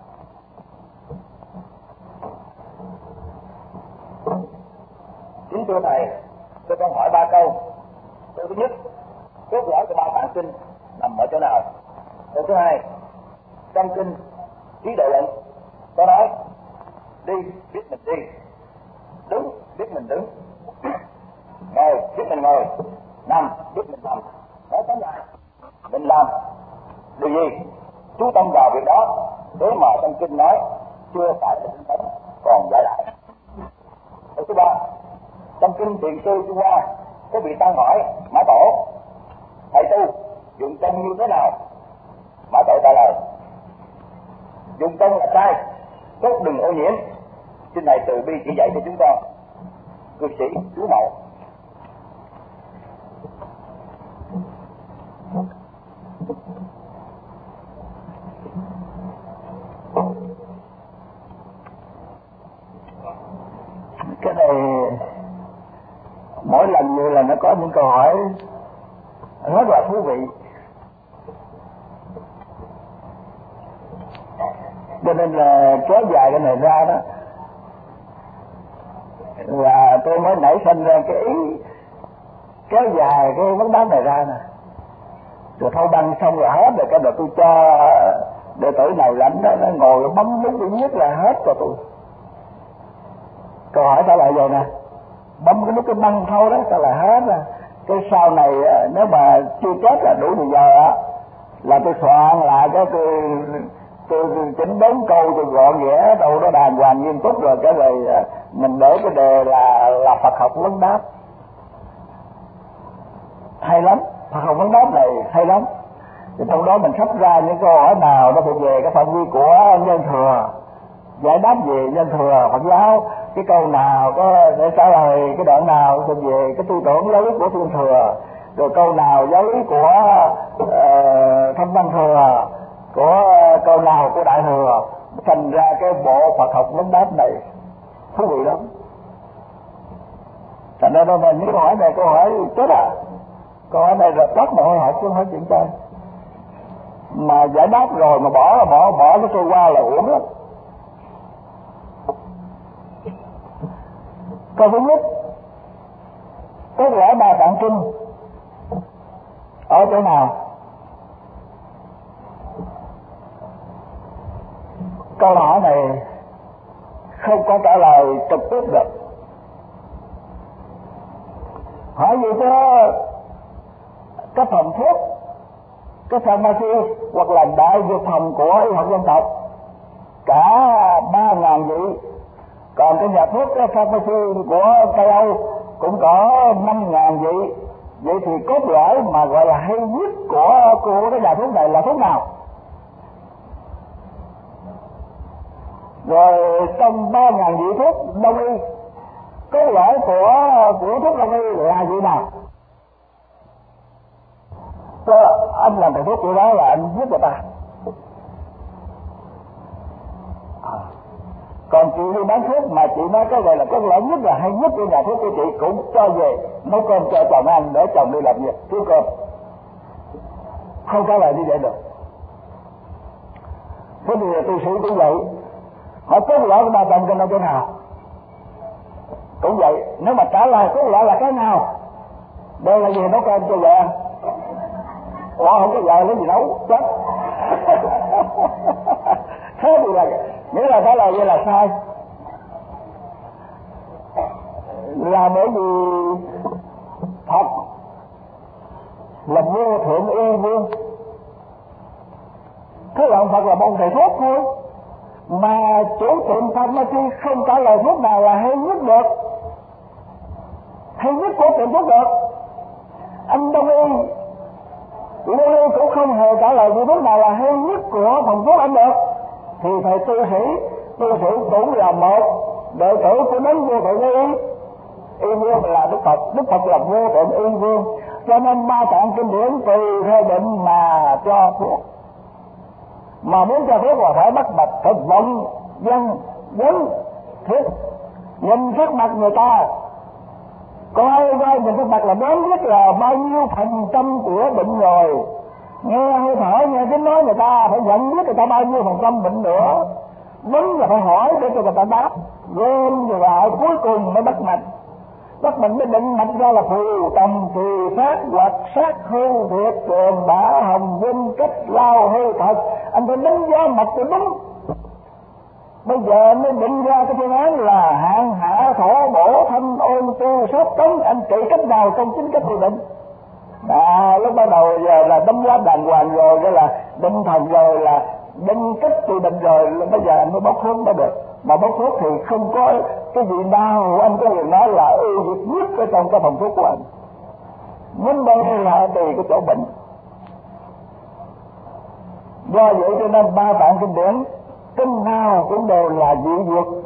Kính thưa thầy, tôi con hỏi 3 câu. Câu thứ nhất, cốt lõi của 3 tạng kinh nằm ở chỗ nào? Câu thứ hai, trong kinh Trí Độ Luận có nói đi biết mình đi, đứng biết mình đứng, ngồi biết mình ngồi, nằm biết mình nằm. Nói tóm lại, mình làm điều gì chú tâm vào việc đó. Thế mà trong kinh nói chưa phải là tinh tấn, còn giải lại. Câu thứ ba, trong kinh Thiền sư Trung Hoa có vị tăng hỏi Mã Tổ, thầy tu dụng công như thế nào? Mã Tổ trả lời, dụng công là sai, tốt đừng ô nhiễm. Xin thầy từ bi chỉ dạy cho chúng con cư sĩ chú mậu. Cái này mỗi lần như là nó có những câu hỏi rất là thú vị, cho nên là kéo dài cái này ra đó là tôi mới nảy sinh ra cái ý kéo dài cái vấn đề này ra nè. Rồi thâu băng xong rồi hết rồi, cái đời tôi cho đệ tử nào lãnh đó nó ngồi bấm nút duy nhất là hết cho tôi. Câu hỏi trả lời vậy nè, bấm cái nút cái băng thôi đó sao là hết rồi. Cái sau này nếu mà chưa chết là đủ bây giờ á là tôi soạn lại cái tôi chỉnh đốn câu, tôi gọn ghẽ đâu đó đàng hoàng nghiêm túc, rồi cái rồi mình để cái đề là Phật học vấn đáp. Hay lắm, Phật học vấn đáp này hay lắm. Thì trong đó mình sắp ra những câu hỏi nào nó thuộc về cái phạm vi của nhân thừa, giải đáp về nhân thừa Phật giáo, cái câu nào có để trả lời cái đoạn nào thuộc về cái tư tưởng giáo lý của thiên thừa, rồi câu nào giáo lý của thâm văn thừa, của câu nào của đại thừa, thành ra cái bộ Phật học vấn đáp này thú vị lắm. Thành ra đâu mà những câu hỏi này câu hỏi chết à, câu hỏi này là rất mà hồi hộp chứ không phải chuyện chơi. Mà giải đáp rồi mà bỏ cái trôi qua là uổng lắm. Câu thứ nhất, cốt lõi 3 tạng kinh ở chỗ nào? Câu hỏi này không có trả lời trực tiếp được. Hỏi gì cho cái phòng thuốc, cái pharmacy hoặc là đại dược phòng của y học dân tộc cả 3.000 vị, còn cái nhà thuốc cái pharmacy của Tây Âu cũng có 5.000 vị. Vậy thì cốt lõi mà gọi là hay nhất của cái nhà thuốc này là thuốc nào? Rồi trong 3.000 vị thuốc đông y, cốt lõi của thuốc đông y là gì nào? Anh làm thầy thuốc của đó là anh giết người ta. Còn chị đi bán thuốc mà chị nói cái này là cốt lõi nhất là hay nhất của nhà thuốc của chị, cũng cho về nấu cơm cho chồng ăn để chồng đi làm việc thiếu cơm. Không trả lời như vậy được. Thế thì tu sĩ cũng vậy, hỏi cốt lõi của 3 tạng kinh ở chỗ nào? Cũng vậy, nếu mà trả lời cốt lõi là cái nào, đây là gì nấu cơm cho vợ ăn. Ủa không có vợ lấy gì nấu chết. Thế thì là nghĩa là trả lời vậy là sai. Là bởi vì Phật là vô thượng y vương, cái đoạn Phật là một thầy thuốc thôi, mà chủ tiệm pharmacy không trả lời thuốc nào là hay nhất được, hay nhất của tiệm thuốc được. Anh đông y Lê Lê cũng không hề trả lời như thuốc nào là hay nhất của phòng thuốc anh được. Thì thầy tu sĩ cũng là một đệ tử của đấng vô thượng y. Y vương là Đức Phật là vô thượng y vương, cho nên 3 tạng kinh điển tùy theo định mà cho thuốc. Mà muốn cho thuốc là phải bắt bạch, phải vận dân vấn thuốc, nhìn sắc mặt người ta, coi nhìn sắc mặt là đoán biết là bao nhiêu phần trăm của bệnh rồi, nghe hơi thở, nghe tiếng nói người ta phải nhận biết người ta bao nhiêu phần trăm bệnh nữa, vấn là phải hỏi để cho người ta đáp, gom rồi lại cuối cùng mới bắt mạch. bắt mình mới định mạch ra là phù tầm phù sát hoặc sát hư thiệt trường bả hồng vinh cách lao hư thật. Anh phải đánh giá mạch cho đúng. Bây giờ mới định ra cái phương án là hạn hạ thổ bổ thanh ôn tu sát cống. Anh trị cách nào trong chính cách thì định. Lúc bắt đầu giờ là đánh giá đàng hoàng rồi, cái là định thần rồi, là định cách trị định rồi, bây giờ anh mới bóc thuốc mới được. Mà bóc thuốc thì không có cái gì nào anh có quyền nói là ưu việt nhất ở trong cái phòng thuốc của anh. Vấn đề là tùy cái chỗ bệnh. Do vậy cho nên ba tạng kinh điển kinh nào cũng đều là dị dược,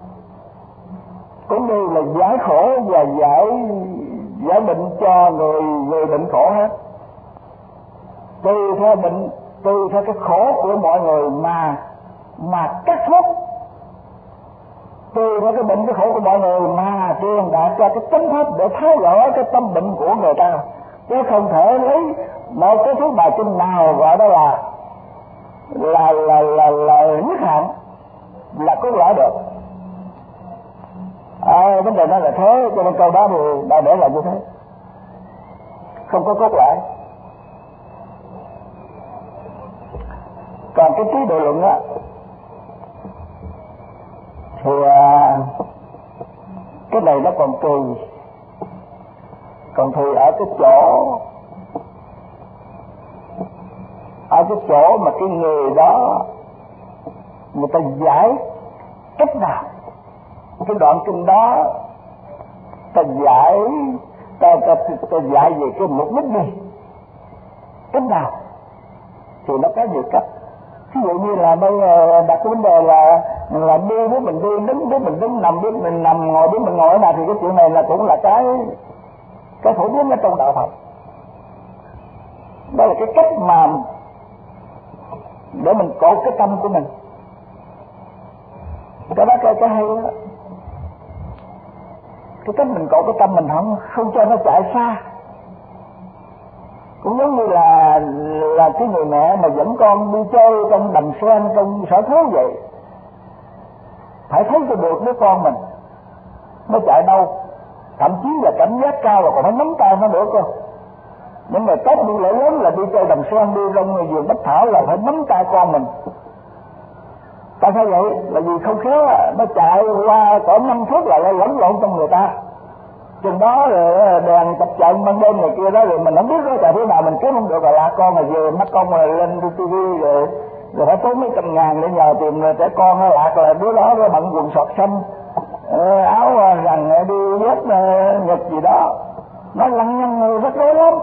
cũng đều là giải khổ và giải bệnh cho người bệnh khổ hết. Tùy theo bệnh, tùy theo cái khổ của mọi người mà cắt thuốc. Tùy theo cái bệnh cái khổ của mọi người mà truyền đạt cho cái chánh pháp để tháo gỡ cái tâm bệnh của người ta. Chứ không thể lấy một cái thuốc bài kinh nào gọi đó là nhất hạn là có loại được. Vấn đề đó là thế, cho nên câu đó thì đã để lại như thế, không có cốt lõi. Còn cái trí độ luận á thì cái này nó còn tùy ở cái chỗ mà cái người đó người ta giải cách nào cái đoạn kinh đó, ta giải về cái mục đích gì, cách nào thì nó có nhiều cách. Ví dụ như là bây đặt cái vấn đề là đi với mình đi, đứng với mình đứng, nằm với mình nằm, ngồi với mình ngồi ở nào, thì cái chuyện này là cũng là cái phổ biến ở trong đạo Phật. Đó là cái cách mà để mình cột cái tâm của mình. Cái đó cái hay đó. Cái cách mình cột cái tâm mình không cho nó chạy xa. Cũng giống như là cái người mẹ mà dẫn con đi chơi trong đầm sen, trong sở thú vậy. Phải thấy cho được đứa con mình nó chạy đâu, thậm chí là cảnh giác cao là còn phải nắm tay nó nữa cơ. Những người tốt đi lễ lớn là đi chơi đầm sen, đi trong vườn bách thảo là phải nắm tay con mình. Tại sao vậy? Là vì không khéo nó chạy qua cỡ 5 phút là lẫn lộn trong người ta. Chừng đó rồi đèn tập trận ban đêm này kia đó, rồi mình không biết nó chạy thế nào, mình kiếm không được, rồi lạc con rồi về mắt con rồi lên TV rồi phải tốn mấy trăm ngàn để nhờ tìm trẻ con nó lạc, là đứa đó nó bận quần sọt xanh, áo rằng đi vết nhật gì đó, nó lăng nhăng rất rối lắm.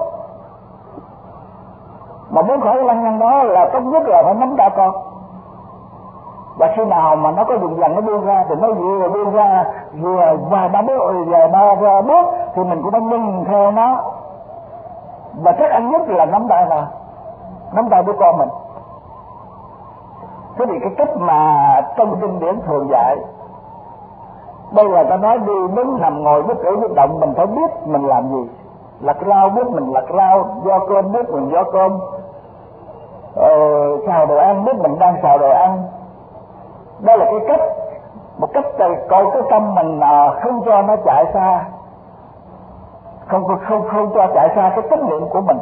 Mà muốn khỏi lăng nhăng đó là tốt nhất là phải nắm tay con. Và khi nào mà nó có dùng dần nó buông ra thì nó vừa buông ra vừa vài ba bước thì mình cũng phải nhìn theo nó. Và chắc ăn nhất là nắm tay đứa con mình. Thế thì cái cách mà trong kinh điển thường dạy, đây là ta nói đi đứng nằm ngồi bước cử bước động, mình phải biết mình làm gì. Lặt rau biết mình lặt rau, do cơm biết mình do cơm, xào đồ ăn biết mình đang xào đồ ăn. Đó là cái cách, một cách cầu cái tâm mình không cho nó chạy xa, không cho chạy xa cái trách nhiệm của mình.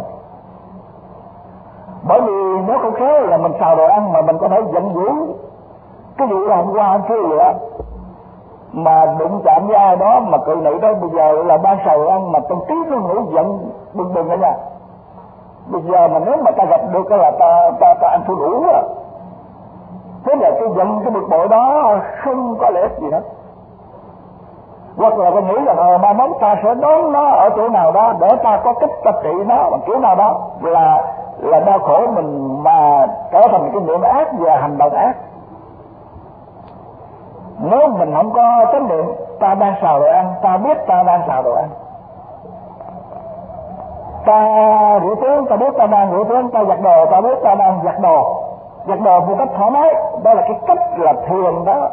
Bởi vì nếu không khéo là mình xào đồ ăn mà mình có thể giận dữ. Cái vụ là hôm qua hôm kia vậy đó, mà đụng chạm với ai đó mà cự nữ đó, bây giờ là đang xào đồ ăn mà trong trí nó nổi giận bừng bừng đó nha. Bây giờ mà nếu mà ta gặp được cái là ta ăn thua đủ á. Thế là cái giận cái bực bội đó không có lợi ích gì hết. Hoặc là ta nghĩ là mai mốt ta sẽ đón nó ở chỗ nào đó để ta có cách ta trị nó bằng kiểu nào đó, là đau khổ mình mà trở thành cái niệm ác và hành động ác. Nếu mình không có chánh niệm, ta đang xào đồ ăn, ta biết ta đang xào đồ ăn, ta rửa chén, ta biết ta đang rửa chén, ta giặt đồ, ta biết ta đang giặt đồ một cách thoải mái. Đó là cái cách là thiền đó.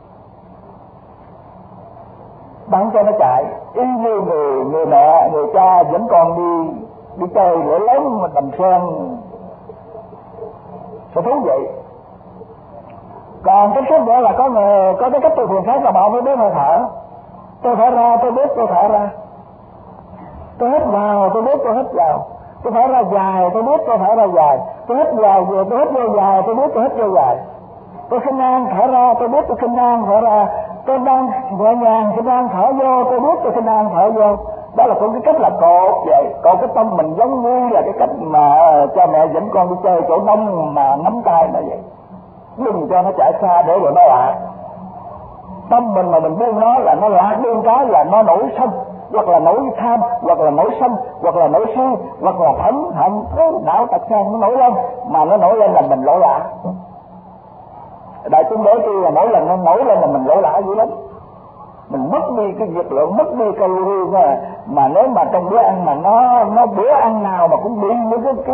Bạn cho nó chạy y như người mẹ người cha dẫn con đi chơi lễ lớn mà đầm sen sẽ thú vị. Còn cái cách nữa là có cái cách tu thiền khác là bảo mới biết hơi thở. Tôi thở ra tôi biết tôi thở ra, tôi hít vào tôi biết tôi hít vào, tôi thở ra dài tôi biết tôi thở ra dài, tôi hít vào tôi hít vô dài tôi biết tôi hít vô dài. Tôi khinh an thở ra tôi biết tôi khinh an thở ra, tôi đang nhẹ nhàng khinh an thở vô tôi biết tôi khinh an thở vô. Đó là cũng cái cách là cột vậy. Còn cái tâm mình giống như là cái cách mà cha mẹ dẫn con đi chơi chỗ đông mà nắm tay nó vậy, đừng cho nó chạy xa để rồi nó lạc. Tâm mình mà mình buông nó là nó lạc buông cái là nó nổi sân, hoặc là nổi tham, hoặc là nổi sân, hoặc là nổi si, hoặc là phẫn hận, não tật sang nó nổi lên, mà nó nổi lên là mình lỗ lạ. Đại chúng đế kia là mỗi lần nó nổi lên là mình lỗ lạ dữ lắm, mình mất đi cái nhiệt lượng, mất đi calorie mà nếu mà trong bữa ăn mà nó bữa ăn nào mà cũng bị những cái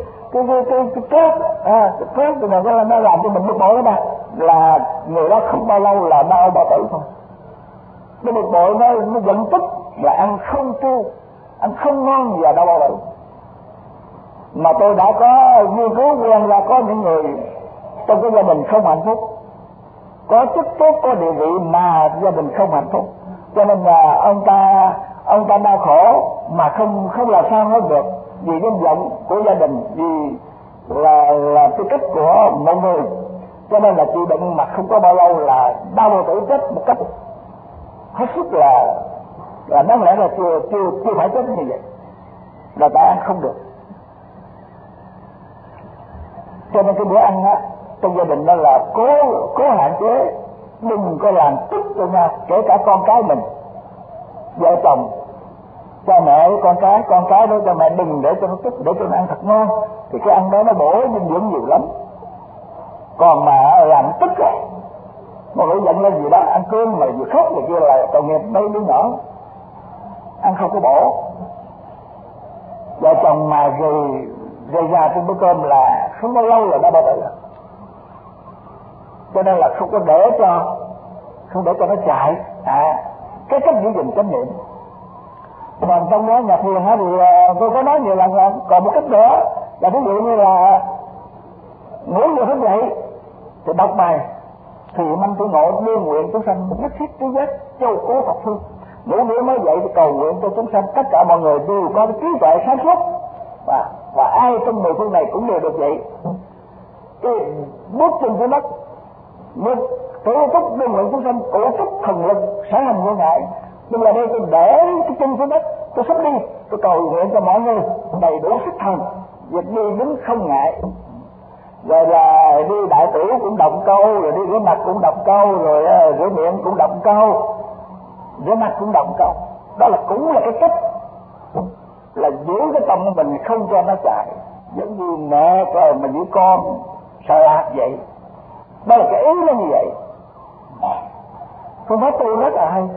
stress thì nó làm cho mình bực bội đó mà, là người đó không bao lâu là đau bao tử thôi. Cái bực bội nó giận tức là ăn không tiêu, ăn không ngon và đau bao tử. Mà tôi đã có nghiên cứu quen ra có những người trong cái gia đình không hạnh phúc, có chức tốt có địa vị mà gia đình không hạnh phúc, cho nên là ông ta đau khổ mà không làm sao hết được, vì danh vọng của gia đình, vì là tư cách của mọi người, cho nên là chịu đựng mà không có bao lâu là đau bao tử chết một cách hết sức là đáng lẽ là chưa phải chết như vậy, là ta ăn không được. Cho nên cái bữa ăn á trong gia đình đó là cố hạn chế, đừng có làm tức cho nhau, kể cả con cái mình, vợ chồng, cha mẹ con cái đó cho mẹ đừng để cho nó tức, để cho nó ăn thật ngon, thì cái ăn đó nó bổ dinh dưỡng nhiều lắm. Còn mà làm tức rồi mà nổi giận lên gì đó, ăn cơm mà vừa khóc rồi kia là tội nghiệp mấy đứa nhỏ, ăn không có bổ. Vợ chồng mà rời ra trên bữa cơm là không bao lâu là đã bao tử. Cho nên là không để cho nó chạy. Cái cách giữ gìn chánh niệm. Còn trong đó nhà thiền thì tôi có nói nhiều lần là còn một cách nữa là ví dụ như là ngủ vừa thức dậy thì đọc bài thì manh tự ngộ đưa nguyện chúng sanh nhất thiết trí giác châu cố Phật phương. Ngủ nửa mới dậy thì cầu nguyện cho chúng sanh tất cả mọi người đều có trí tuệ sáng suốt, và ai trong mười phương này cũng đều được vậy. Cái bước chân của đất một tự túc đưa nguyện chúng sanh cổ túc thần lực sáng hành vô ngại. Nhưng là đây tôi để cái chân xuống đất, tôi sắp đi, tôi cầu nguyện cho mọi người đầy đủ sức thần, việc đi đứng không ngại. Rồi là đi đại tiểu cũng đọc câu, rồi đi rửa mặt cũng đọc câu, rồi rửa miệng cũng đọc câu, rửa mặt cũng đọc câu. Đó là cũng là cái cách là giữ cái tâm của mình không cho nó chạy, giống như mẹ mà giữ con sợ lạc vậy. Đó là cái ý nó như vậy. Phương pháp tu rất là hay.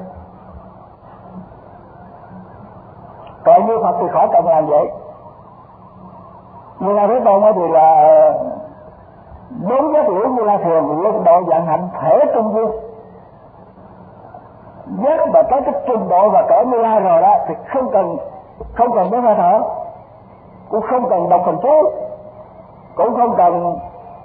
Còn như Phật thì khỏi cần làm vậy. Như là Thế Tôn thì là bốn giác liễu Như La Thường lên độ dạng hạnh thể trung duyên. Giác mà tới cái trình độ và cỡ Như La rồi đó thì không cần đến hơi thở, cũng không cần đọc thần chú, cũng không cần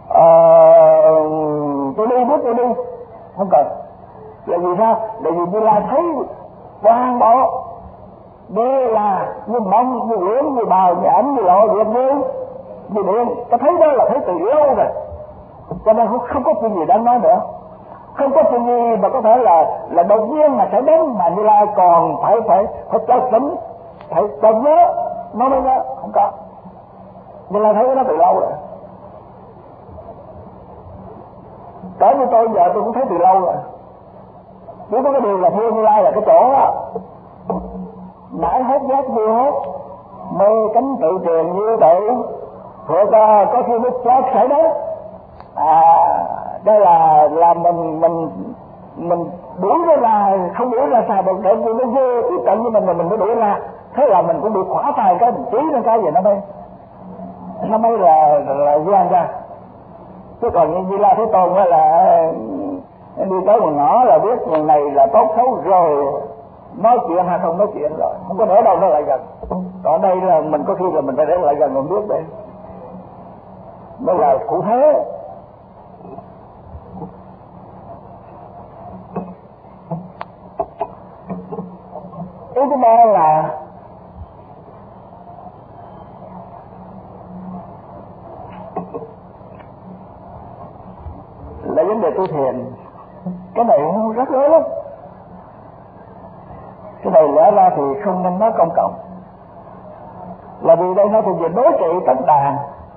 tôi đi bước tôi đi, không cần. Là vì sao? Là vì Như La thấy toàn bộ đây là như mông, như liễu, như bào, như ảnh, như lộ, như điện. Ta thấy đó là thấy từ lâu rồi, cho nên không có chuyện gì đáng nói nữa. Không có chuyện gì mà có thể là đột nhiên mà sẽ đến, mà Như Lai còn phải cho tỉnh, phải cho nhớ nó mới nhớ, không có. Như Lai thấy nó từ lâu rồi. Cỡ như tôi giờ tôi cũng thấy từ lâu rồi. Chỉ có cái điều là thưa Như Lai là cái chỗ đó mãi hết giác như hết, mê cánh tự truyền như tự vừa có khi nó chót xảy đến. Đây là mình đuổi nó ra, không đuổi ra sao được, để nó vô tiếp cận với mình là mình mới đuổi ra. Thế là mình cũng bị khỏa tay cái, mình chí nó cái gì nó mới là gian ra. Chứ còn như La Thế Tôn đó là đi tới một ngõ là biết người này là tốt xấu rồi, nói chuyện hay không nói chuyện rồi, không có để đâu nó lại gần. Còn đây là mình có khi là mình phải để lại gần mình biết đây, mới là cụ thế. Ý thứ ba là vấn đề tu thiền. Cái này rất lớn lắm. Cái này lẽ ra thì không nên nói công cộng, là vì đây nó thuộc về đối trị tất đàn.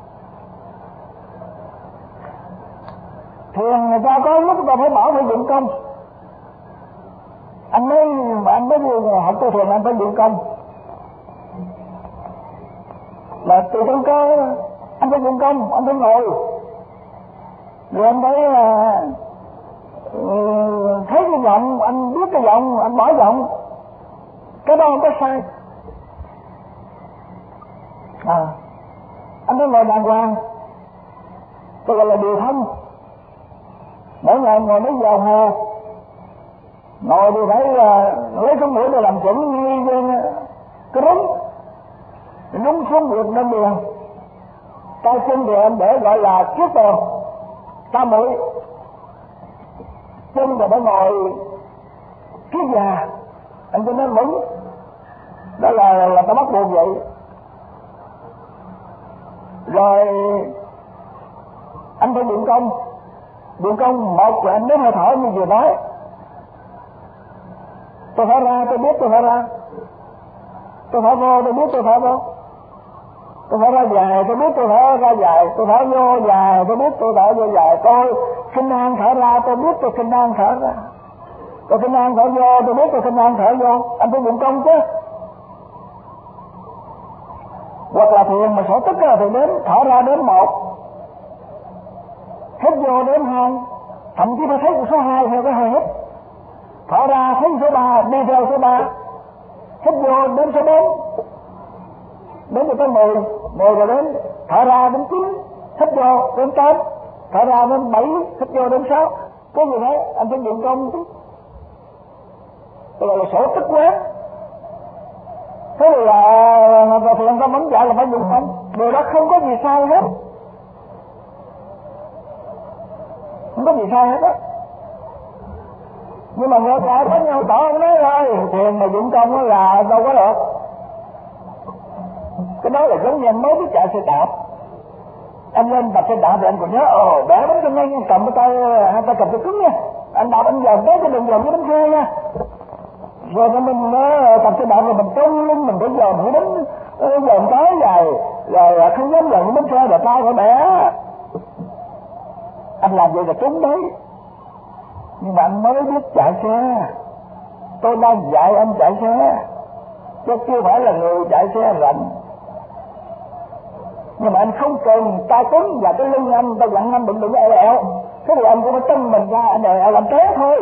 Thiền người ta có lúc người ta phải bỏ phải dụng công. Anh mới học tu thiền anh phải dụng công, là từ trong cơ anh phải dụng công, anh phải ngồi rồi anh phải thấy cái giọng, anh biết cái giọng, anh bỏ giọng, cái đó không có sai. Anh phải ngồi đàng hoàng, tôi gọi là điều thông. Mỗi ngày ngồi mấy giờ hè, ngồi thì phải lấy sống mũi để làm chuẩn như cái đúng xuống việc lên đường. Tay chân thì anh để gọi là trước đầu ta mũi, chân thì phải ngồi trước già, anh cho nó vững. Đó là ta bắt buộc vậy. Rồi anh phải dụng công. Dụng công một là anh đến hơi thở như vừa nói, tôi thở ra tôi biết tôi thở ra, tôi thở vô tôi biết tôi thở vô, tôi thở ra dài tôi biết tôi thở ra dài, tôi thở vô dài tôi biết tôi thở vô dài, tôi khinh an thở ra tôi biết tôi khinh an thở ra, tôi khinh an thở vô tôi biết tôi khinh an thở vô. Anh phải dụng công chứ. Hoặc là thiền mà sở tức là thì đến thở ra đến 1, hít vô đến 2, thậm chí phải thấy số 2 theo cái hơi hít, thở ra thấy số 3 đi theo số 3, hít vô đến số 4, đến được tới 10 rồi đến thở ra đến 9, hít vô đến 8, thở ra đến 7, hít vô đến 6. Cái gì thế anh phải dụng công chứ. Tôi gọi là sổ tức quá. Thế thì là thiền ta vẫn dạy là phải dụng công. Điều đó không có gì sai hết, không có gì sai hết á. Nhưng mà ngược lại có nhau tỏ ông nói thôi, thiền mà dụng công là đâu có được. Cái đó là giống như anh mới biết chạy xe đạp. Anh lên tập xe đạp thì anh còn nhớ bẻ bánh chân anh cầm cái tay cầm tay cứng nha, anh đạp anh dòm tới cái đừng dòm cái bánh xe nha. Rồi mình tập xe đạp rồi mình tung lưng, mình phải dòm cái bánh, dòm tới dài rồi không dám dòm cái bánh xe rồi tay phải bẻ. Anh làm vậy là trúng đấy. Nhưng mà anh mới biết chạy xe, tôi đang dạy anh chạy xe chứ chưa phải là người chạy xe rành. Nhưng mà anh không cần tay cứng và cái lưng anh ta dặn anh đừng eo ẹo, thế thì anh cũng phải tung mình ra, anh eo làm thế thôi.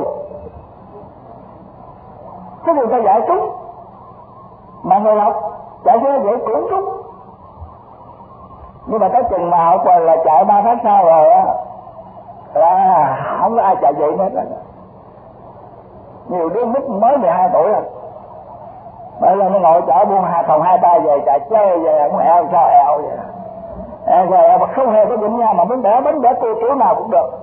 Thế thì ta dạy cứng mà người học chạy xe vậy cũng cứng. Nhưng mà tới chừng mà học rồi là chạy 3 tháng sau rồi á là không có ai chạy vậy hết rồi. Nhiều đứa nít mới 12 tuổi rồi, bởi là nó ngồi chở buông còn 2 tay về chạy chơi về không eo sao eo vậy. Eo mà không hề có bệnh nha, mà bánh bẻ kiểu nào cũng được.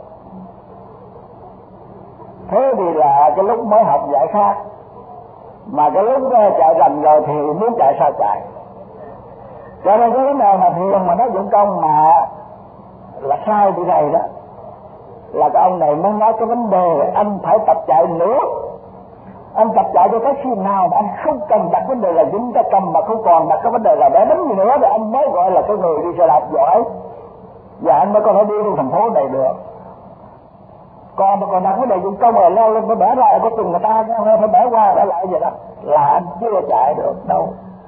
Thế thì là cái lúc mới học dạy khác, mà cái lúc chạy rành rồi thì muốn chạy sao chạy. Cho nên cái vấn đề mà thiền mà nó dụng công mà là sai bị này đó, là cái ông này mới nói cái vấn đề anh phải tập chạy nữa. Anh tập chạy cho tới khi nào mà anh không cần đặt vấn đề là dính cái cầm, mà không còn đặt cái vấn đề là bé bánh gì nữa, thì anh mới gọi là cái người đi xe đạp giỏi, và anh mới có thể đi trong thành phố này được. Còn mà còn đặt vấn đề dụng công rồi leo lên phải bẻ ra có từng người ta phải bẻ qua bẻ lại vậy đó, là anh chưa chạy được đâu.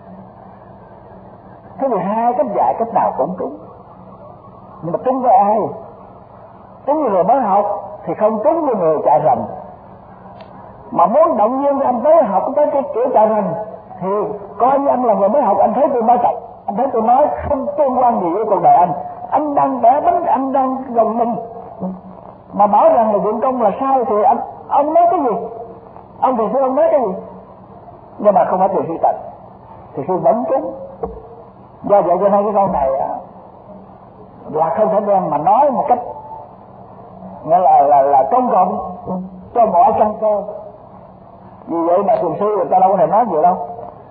Thế thì hai cách dạy cách nào cũng đúng, nhưng mà trúng với ai? Trúng với người mới học thì không trúng với người chạy rành. Mà muốn động viên anh tới học tới cái kiểu chạy rành thì coi như anh là người mới học, anh thấy tôi nói thật, anh thấy tôi nói không tương quan gì với cuộc đời anh đang bẻ bánh, anh đang gần mình mà bảo rằng là dụng công là sai thì ông nói cái gì? Ông thì sư ông nói cái gì? Nhưng mà không phải từ sư tận, thì sư vẫn trúng. Do vậy cho nên cái câu này là không thể đem mà nói một cách nghĩa là công cộng cho mọi căn cơ. Vì vậy mà thiền sư người ta đâu có thể nói nhiều đâu.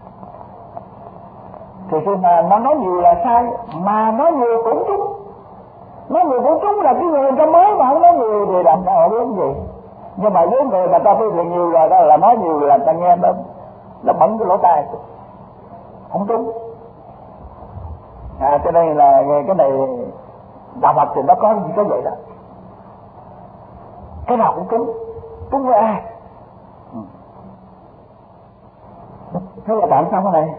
Thiền sư mà nó nói nhiều là sai, mà nói nhiều cũng trúng. Nói nhiều cũng trúng là cái người ta mới mà không nói nhiều thì làm sao họ biết cái gì. Nhưng mà với người mà ta tu thiền nhiều rồi đó là nói nhiều là ta nghe nó bẩn cái lỗ tai, không trúng. Cho nên là cái này đạo Phật thì nó có vậy đó, cái nào cũng trúng với ai. Thế là bạn sao cái này?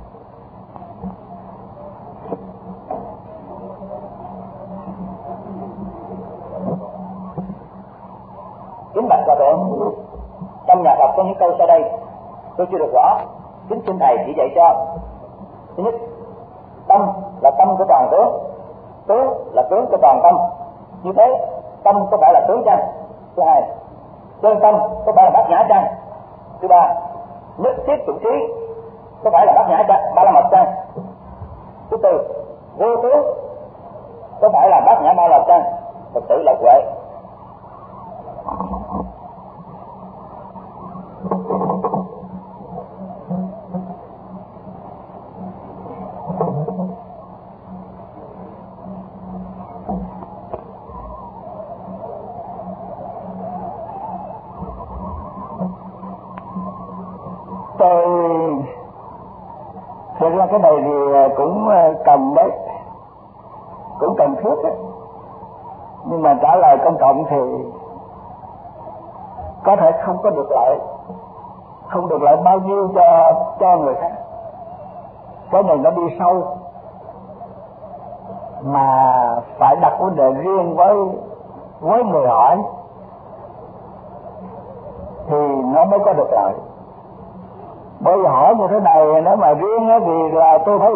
Kính bạch Hòa Thượng, trong nhà Phật có những câu sau đây tôi chưa được rõ, kính xin thầy chỉ dạy cho. Thứ nhất, tâm là tâm của toàn tướng, tướng là tướng của toàn tâm. Như thế tâm có phải là tướng chăng? Thứ hai, chân tâm có phải là bát nhã chăng? Thứ ba, nhất thiết chủ trí có phải là bát nhã chăng, ba la mật chăng? Thứ tư, vô tướng có phải là bát nhã ba la mật chăng? Phật tử Lộc Huệ. Thật ra cái này thì cũng cần đấy, cũng cần thiết đấy. Nhưng mà trả lời công cộng thì có thể không có được lợi, không được lợi bao nhiêu cho người khác. Cái này nó đi sâu mà phải đặt vấn đề riêng với người hỏi thì nó mới có được lợi. Bởi vì hỏi như thế này, nếu mà riêng thì là tôi phải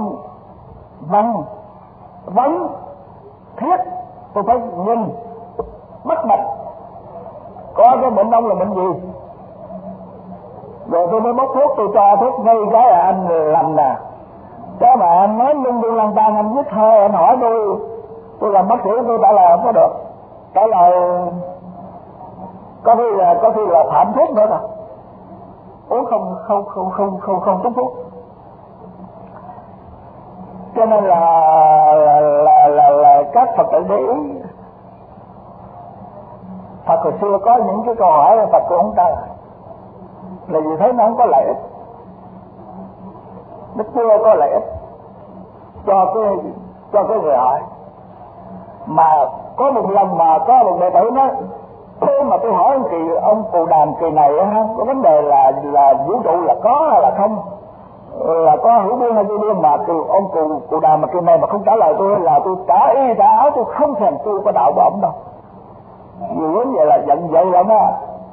vấn thiết, tôi phải nhìn bắt mạch có cái bệnh ông là bệnh gì, rồi tôi mới bốc thuốc, tôi cho thuốc ngay cái là anh làm nè. Chứ mà anh nói lung tung lăng tan, anh viết thơ, anh hỏi tôi làm bác sĩ, tôi trả lời không có được, trả lời có khi là phạm thuốc nữa rồi, uống không trúng thuốc. Cho nên là các Phật tử để ý. Phật hồi xưa có những cái câu hỏi là Phật cũng không trả lời, là vì thấy nó không có lợi ích, nó chưa có lợi ích cho cái người hỏi. Mà có một lần mà có một đệ tử nói, thế mà tôi hỏi ông Cù Đàm kỳ này ha, có vấn đề là vũ trụ là có hay là không, là có hữu biên hay vô biên, mà ông Cù Đàm mà kỳ này mà không trả lời tôi là tôi trả y trả áo, tôi không thèm tu có đạo của ông đâu. Nhiều vấn vậy là giận vậy lắm á.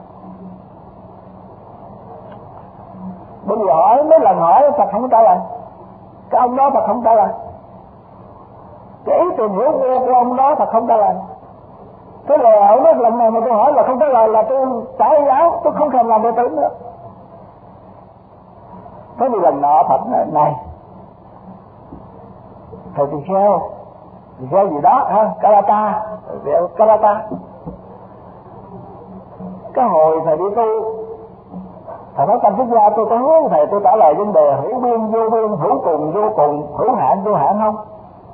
Bây giờ hỏi mấy lần hỏi Phật không trả lời, cái ông đó Phật không trả lời, cái ý tìm hiểu của ông đó Phật không trả lời. Thế là ở đó lần này mà tôi hỏi là không trả lời là tôi trả y áo, tôi không thèm làm đệ tử nữa. Thế thì lần nọ Phật nói, này thầy tỳ kheo gì đó ha, karata. Cái hồi thầy đi tu, thầy nói tâm thức gia, tôi có hướng thầy, tôi trả lời vấn đề hữu biên vô biên, hữu cùng vô cùng, hữu hạn vô hạn không?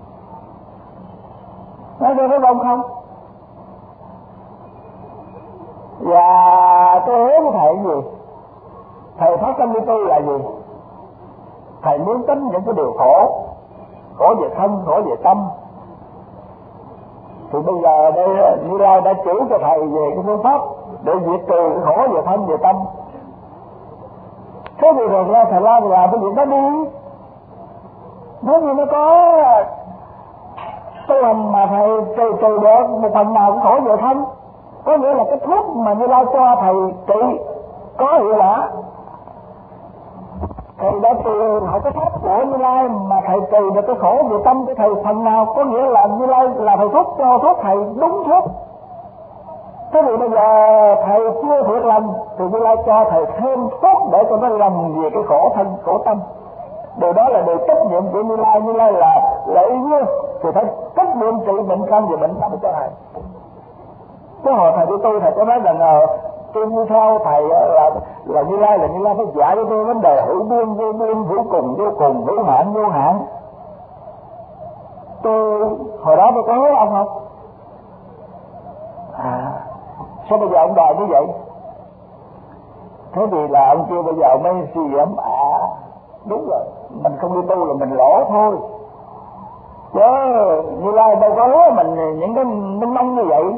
Nói tôi có đúng không? Và tôi hướng thầy gì? Thầy phát tâm đi tu là gì? Thầy muốn tính những cái điều khổ về thân, khổ về tâm. Thì bây giờ đây Như Lai đã chỉ cho thầy về cái phương pháp để diệt trừ cái khổ về thân về tâm. Thế thì rồi ra thầy làm cái việc đó đi. Nếu như nó có tu hành mà thầy trừ được một phần nào cái khổ về thân, có nghĩa là cái thuốc mà Như Lai cho thầy trị có hiệu quả. Thầy đã trừ học cái pháp của Như Lai mà thầy trừ được cái khổ về tâm của thầy phần nào, có nghĩa là Như Lai là thầy thuốc cho thuốc thầy đúng thuốc. Thế thì bây giờ thầy chưa thiệt lành thì Như Lai cho thầy thêm thuốc để cho nó lành về cái khổ thân khổ tâm. Điều đó là điều trách nhiệm của Như Lai. Như Lai là y như thì phải trách nhiệm trị bệnh căn và bệnh tâm cho thầy. Cái hồi thầy đi tu thầy có nói rằng tôi như theo thầy là Như Lai phải giải cho tôi vấn đề hữu biên, vô biên, hữu cùng, hữu hạn, vô hạn. Tôi hồi đó tôi có hứa ông không? Sao bây giờ ông đòi như vậy? Thế thì là ông kêu bây giờ ông mới suy gẫm, đúng rồi, mình không đi tu là mình lỗ thôi. Chứ Như Lai đâu có hứa mình những cái minh mông như vậy.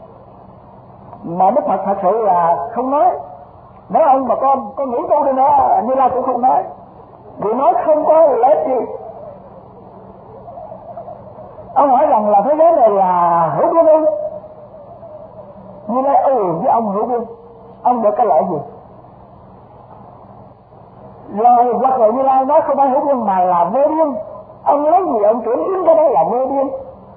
Mà Đức Phật thật sự là không nói. Nếu ông mà con nghĩ tu đi nữa, Như Lai cũng không nói. Vì nói không có lợi ích gì. Ông hỏi rằng là thế giới này là hữu biên không? Như Lai với ông hữu biên. Ông được cái lợi gì? Rồi hoặc là Như Lai nói không phải hữu biên mà là vô biên. Ông lấy gì ông chuyển biến cái đó là vô biên.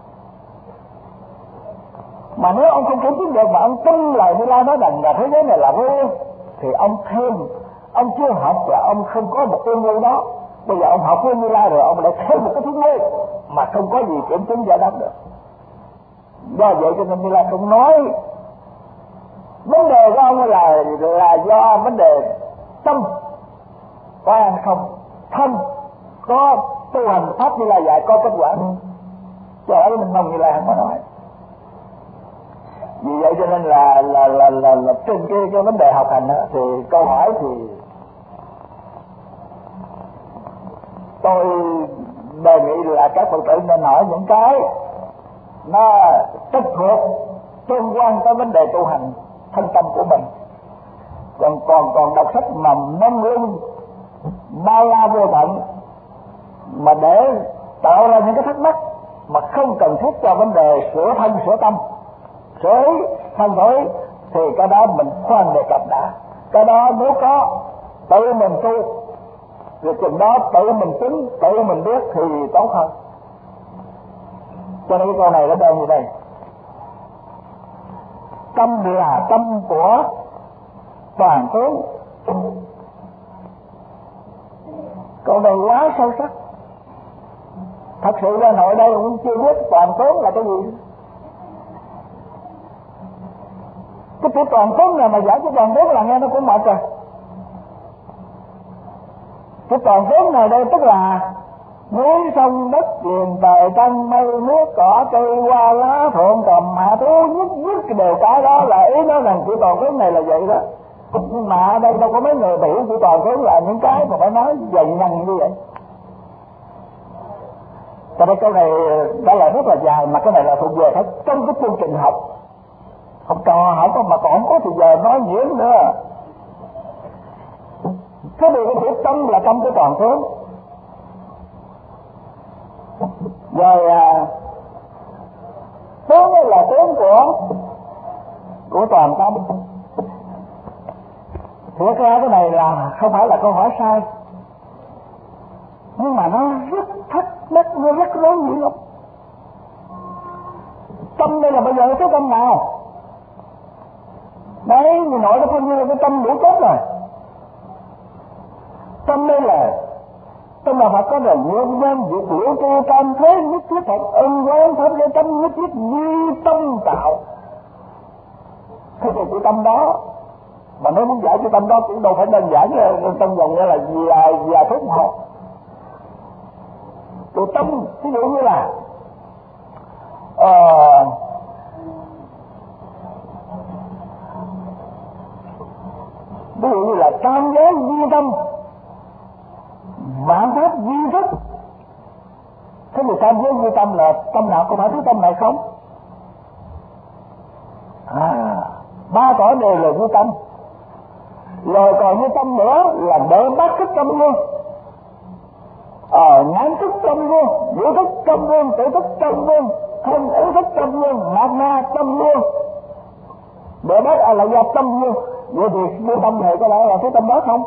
Mà nếu ông không kiểm chứng được mà ông tin lời Như Lai nói rằng là thế giới này là vô biên thì ông thêm, ông chưa học và ông không có một cái ngu đó. Bây giờ ông học với Như Lai rồi ông lại thêm một cái thứ ngu mà không có gì kiểm chứng giải đáp được. Do vậy cho nên Như Lai không nói. Vấn đề của ông là do vấn đề tâm có ăn không, thân có tu hành pháp Như Lai dạy có kết quả. Cho đó mình mong Như Lai không có nói. Vì vậy cho nên là trên cái vấn đề học hành đó, thì câu hỏi thì tôi đề nghị là các Phật tử nên hỏi những cái nó trực thuộc tương quan tới vấn đề tu hành thân tâm của mình. Còn đọc sách mà mông lung bao la vô tận mà để tạo ra những cái thắc mắc mà không cần thiết cho vấn đề sửa thân sửa tâm sửa thân thối thì cái đó mình khoan đề cập đã. Cái đó nếu có tự mình tu rồi chừng đó tự mình tính tự mình biết thì tốt hơn. Cho nên cái câu này nó đơn như đây: tâm là tâm của toàn tướng. Câu này quá sâu sắc. Thật sự ra nội đây cũng chưa biết toàn tướng là cái gì. Cái chữ toàn tướng này mà giải cho toàn tướng là nghe nó cũng mệt rồi. Cái toàn tướng này đây tức là núi sông đất liền trời trăng mây nước cỏ cây hoa lá thượng cầm hạ thú nhất cái đều cái đó là ý nói rằng chữ toàn tướng này là vậy đó. Nhưng mà ở đây đâu có mấy người hiểu chữ toàn tướng là những cái mà phải nói dày nhằn như vậy. Cho nên câu này đã là rất là dài mà cái này là thuộc về hết trong cái chương trình học. Học trò học mà còn không có thì giờ nói nhiễm nữa. Cái điều cái chữ tâm là tâm của toàn tướng. Rồi tướng là tướng của toàn tâm. Thực ra cái này là không phải là câu hỏi sai, nhưng mà nó rất thắc mắc, nó rất rối nhỉ lắm. Tâm đây là bây giờ cái tâm nào? Đấy, người nội nó coi như là cái tâm đủ chết rồi. Tâm đây là tâm là Phật có là nguyên nhân diệt liễu tri tam thế nhất thiết Phật ân quán pháp giới tâm nhất thiết như tâm tạo. Thế thì cái tâm đó mà nếu muốn giải cái tâm đó cũng đâu phải đơn giản trong vòng là vài phút một. Cái tâm ví dụ như là ví dụ như là tam giới duy tâm, vạn pháp duy thức. Thế thì tam giới duy tâm là tâm nào? Có phải thứ tâm này không? Ba cõi đều là duy tâm. Rồi còn như tâm nữa là đệ bát thức tâm luôn, nhãn thức tâm luôn, vũ thức tâm luôn, tự thức tâm luôn, thân ý thức tâm luôn, mạt na tâm luôn. Đệ bát là do tâm luôn. Vậy thì cái tâm này có lẽ là cái tâm đó không?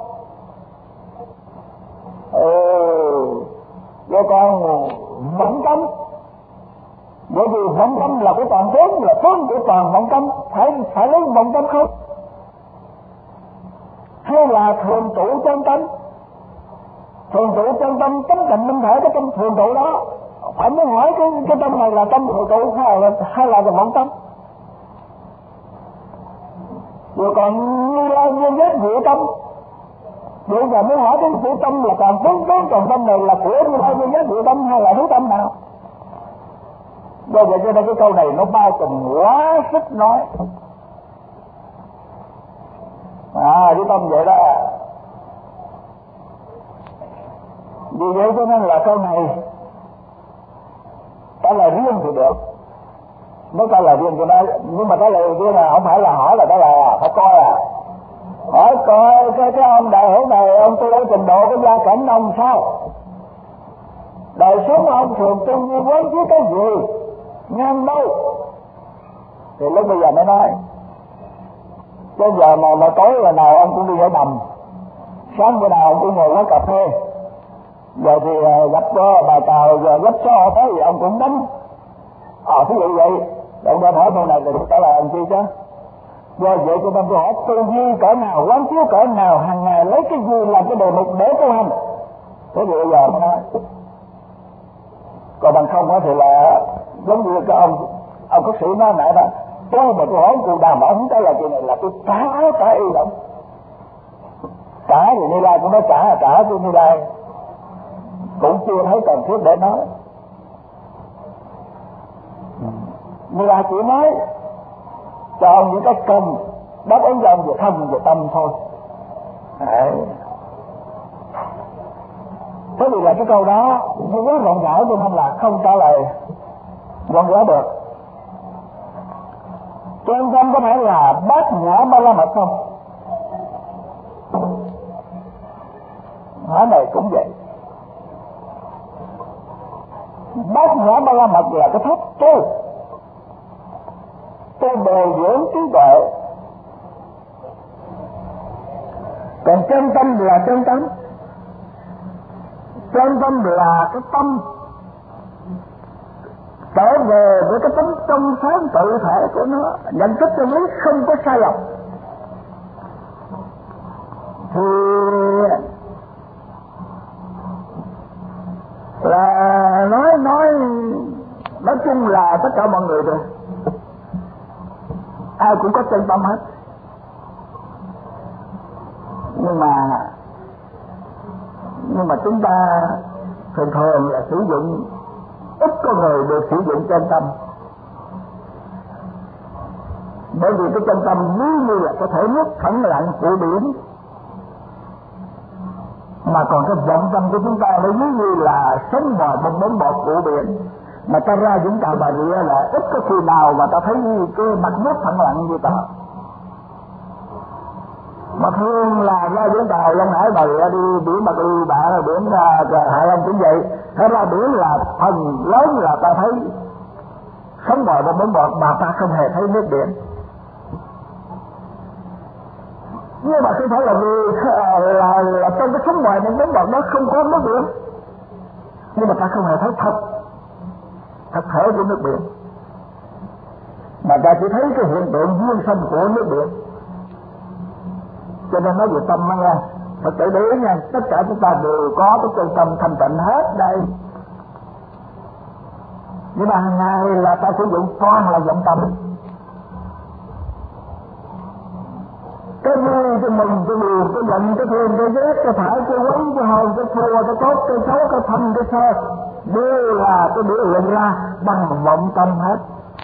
Rồi còn vọng tâm. Vậy thì vọng tâm là của toàn tướng, là tướng của toàn vọng tâm, phải lấy vọng tâm không? Hay là thường trụ chân tâm? Thường trụ chân tâm tánh tịnh minh thể cái tâm thường trụ đó. Phải muốn hỏi cái tâm này là tâm thường trụ hay là vọng tâm? Rồi còn Như Lai nguyên giác diệu tâm. Vậy giờ mới hỏi đến diệu tâm là còn còn tâm này là của Như Lai nguyên giác diệu tâm hay là thứ tâm nào? Do vậy cho nên cái câu này nó bao trùm quá sức nói. Diệu tâm vậy đó. Vì vậy cho nên là câu này trả lời riêng thì được, nếu trả lời riêng cho nó, nhưng mà trả lời riêng là không phải là hỏi là trả lời phải coi hỏi coi cái ông đại hữu này ông tu ở trình độ cái gia cảnh ông sao, đời sống ông thường tu như quán với cái gì, ngang đâu, thì lúc bây giờ mới nói. Cái giờ mà tối là nào ông cũng đi ở đầm, sáng bữa nào ông cũng ngồi quán cà phê, giờ thì gặp bà Tàu giờ gấp xó tới thì ông cũng đánh. Thí dụ vậy, ông đang hỏi câu này thì trả lời ông chi chứ. Do vậy cho nên tôi hỏi tư duy cỡ nào, quán chiếu cỡ nào, hàng ngày lấy cái gì làm cái đề mục để tu hành. Thế thì bây giờ mới nói. Còn bằng không thì là giống như cái ông có sĩ nói nãy đó, tôi mà tôi hỏi cụ Đàm mà ông không trả lời chuyện này là tôi trả áo trả y lắm. Trả thì Như Lai cũng nói trả cho Như Lai cũng chưa thấy cần thiết để nói. Như Lai chỉ nói cho ông những cái cần đáp ứng cho ông về thân về tâm thôi. Thế thì là cái câu đó nó rất rộng rãi cho nên là không trả lời gọn gẽ được. Chân tâm có phải là bát nhã ba la mật không? Hỏi này cũng vậy. Bát nhã ba la mật là cái pháp tu bồi dưỡng trí tuệ. Còn chân tâm là chân tâm. Chân tâm là cái tâm trở về với cái tấm trong sáng tự thể của nó, nhận thức chân lý không có sai lầm. Thì là nói chung là tất cả mọi người rồi, ai cũng có chân tâm hết. Nhưng mà chúng ta thường là sử dụng, ít có người được sử dụng chân tâm, bởi vì cái chân tâm như là có thể nước thẳng lặng của biển, mà còn cái vọng tâm của chúng ta nó như là sống bò bong bóng bọt của biển, mà ta ra Vũng Tàu Bà Rịa là ít có khi nào mà ta thấy cái mặt nước thẳng lặng như ta. Mà thường là ra Vũng Tàu Long Hải Bà Rịa đi biển Bạc Liêu bạn biển Hạ Long cũng vậy, thế ra biển là phần lớn là ta thấy sống bò bong bóng bọt mà ta không hề thấy nước biển. Nhưng mà không phải là vì là trong cái sống ngoài bong bóng bọt đó không có nước biển, nhưng mà ta không hề thấy thật thể của nước biển, mà ta chỉ thấy cái hiện tượng duyên sanh của nước biển. Cho nên nói về tâm đó nha, thật sự để ý nha, tất cả chúng ta đều có cái chân tâm thanh tịnh hết đây, nhưng mà hàng ngày là ta sử dụng toàn là vọng tâm. Cái vui, cái mừng, cái buồn, cái giận, cái thương, cái ghét, cái phải, cái quấy, cái hồn, cái thua, cái tốt, cái xấu, cái thâm, cái sơ, đều là cái biểu hiện ra bằng vọng tâm hết.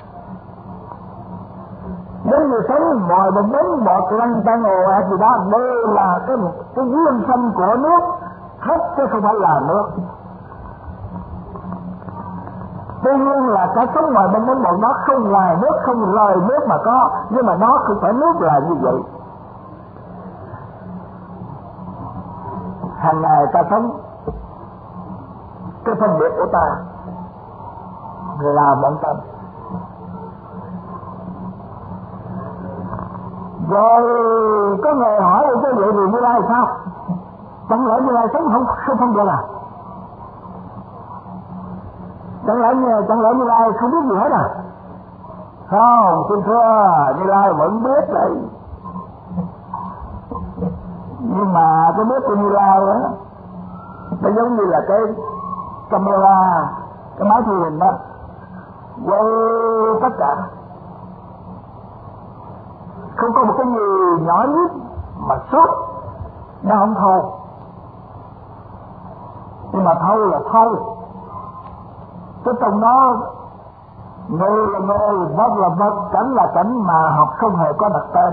Giống như sống mọi một bóng bọt lăn tăng ồ ạt gì đó, đều là cái duyên sanh của nước hết, chứ không phải là nước. Tuy nhiên là cái sống ngoài bóng bóng bọt nó không ngoài nước, không rời nước mà có, nhưng mà nó không phải nước là như vậy. Hàng ngày ta sống, cái phân biệt của ta là vọng tâm. Rồi có người hỏi cái vậy thì Như Lai sao? Chẳng lẽ Như Lai sống không vậy là? Chẳng lẽ Như Lai không biết gì hết à? Không, xin thưa, Như Lai vẫn biết đấy. Nhưng mà cái biết của Như Lai đó, nó giống như là cái camera, cái máy thu hình đó, quay tất cả, không có một cái gì nhỏ nhất mà sốt nó không thâu. Nhưng mà thâu là thâu, chứ trong đó người là người, vật là vật, cảnh là cảnh mà học không hề có đặt tên.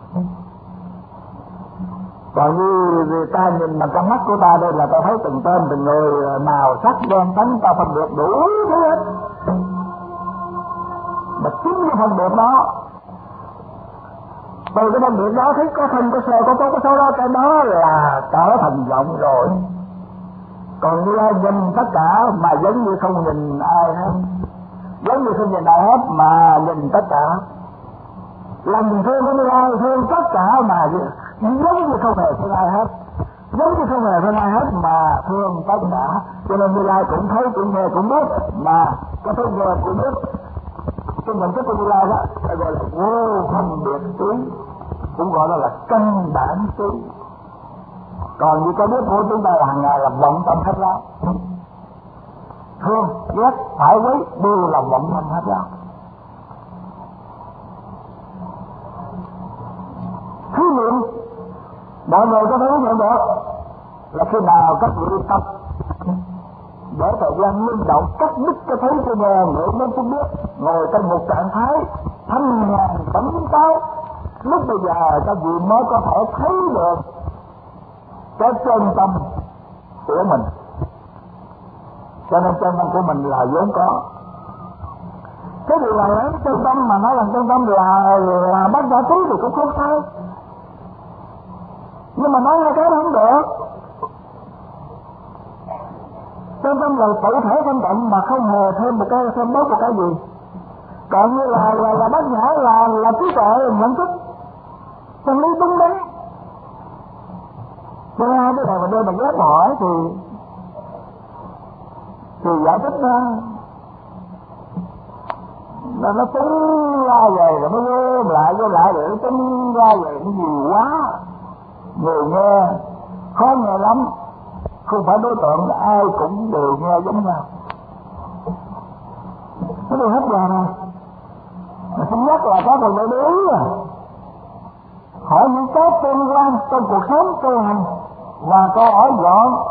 Còn như người ta nhìn bằng con mắt của ta đây là ta thấy từng tên, từng người, màu sắc đen trắng, ta phân biệt đủ thứ hết. Mà chính cái phân biệt đó, từ cái phân biệt đó thấy có thân có sơ, có tốt có xấu đó, cái đó là trở thành vọng rồi. Còn như ai nhìn tất cả mà giống như không nhìn ai hết, giống như không nhìn ai hết mà nhìn tất cả. Lòng thương của Như Lai thương tất cả mà giống như không hề thương ai hết, giống như không hề thương ai hết mà thương tất cả. Cho nên Như Lai cũng thấy, cũng nghe, cũng biết, mà có thấy nghe cũng biết. Cái nhận thức của Như Lai đó gọi là vô phân biệt trí, cũng gọi là căn bản trí. Còn như cái biết của chúng ta là hàng ngày là vọng tâm hết đó. Thương, ghét, phải quý đều là vọng tâm hết đó. Thí nghiệm, mọi người có thể nhận được là khi nào các vị tập để thời gian linh động cắt đứt cái thấy của nghe, ngưỡng đến cũng biết, ngồi trong một trạng thái thanh nhàn tỉnh táo, lúc bây giờ các vị mới có thể thấy được cái chân tâm của mình. Cho nên chân tâm của mình là vốn có. Cái điều này là chân tâm, mà nói là chân tâm là bác giả trí thì cũng không sai, nhưng mà nói hai cái đó không được. Chân tâm là tự thể thanh tịnh mà không hề thêm một cái, thêm bớt một cái gì. Còn như là bác nhã là trí tuệ nhận thức chân lý đúng đắn. Cho nên hai cái này mà đưa mà ghép hỏi thì giải thích nó tính ra về rồi nó gom lại để tính ra về nó nhiều quá, người nghe khó nghe lắm. Không phải đối tượng là ai cũng đều nghe giống nhau. Nó đều hết giờ này. Mà không nhắc là có phần để ý hỏi những cái tương quan trong cuộc sống tu hành và câu hỏi gọn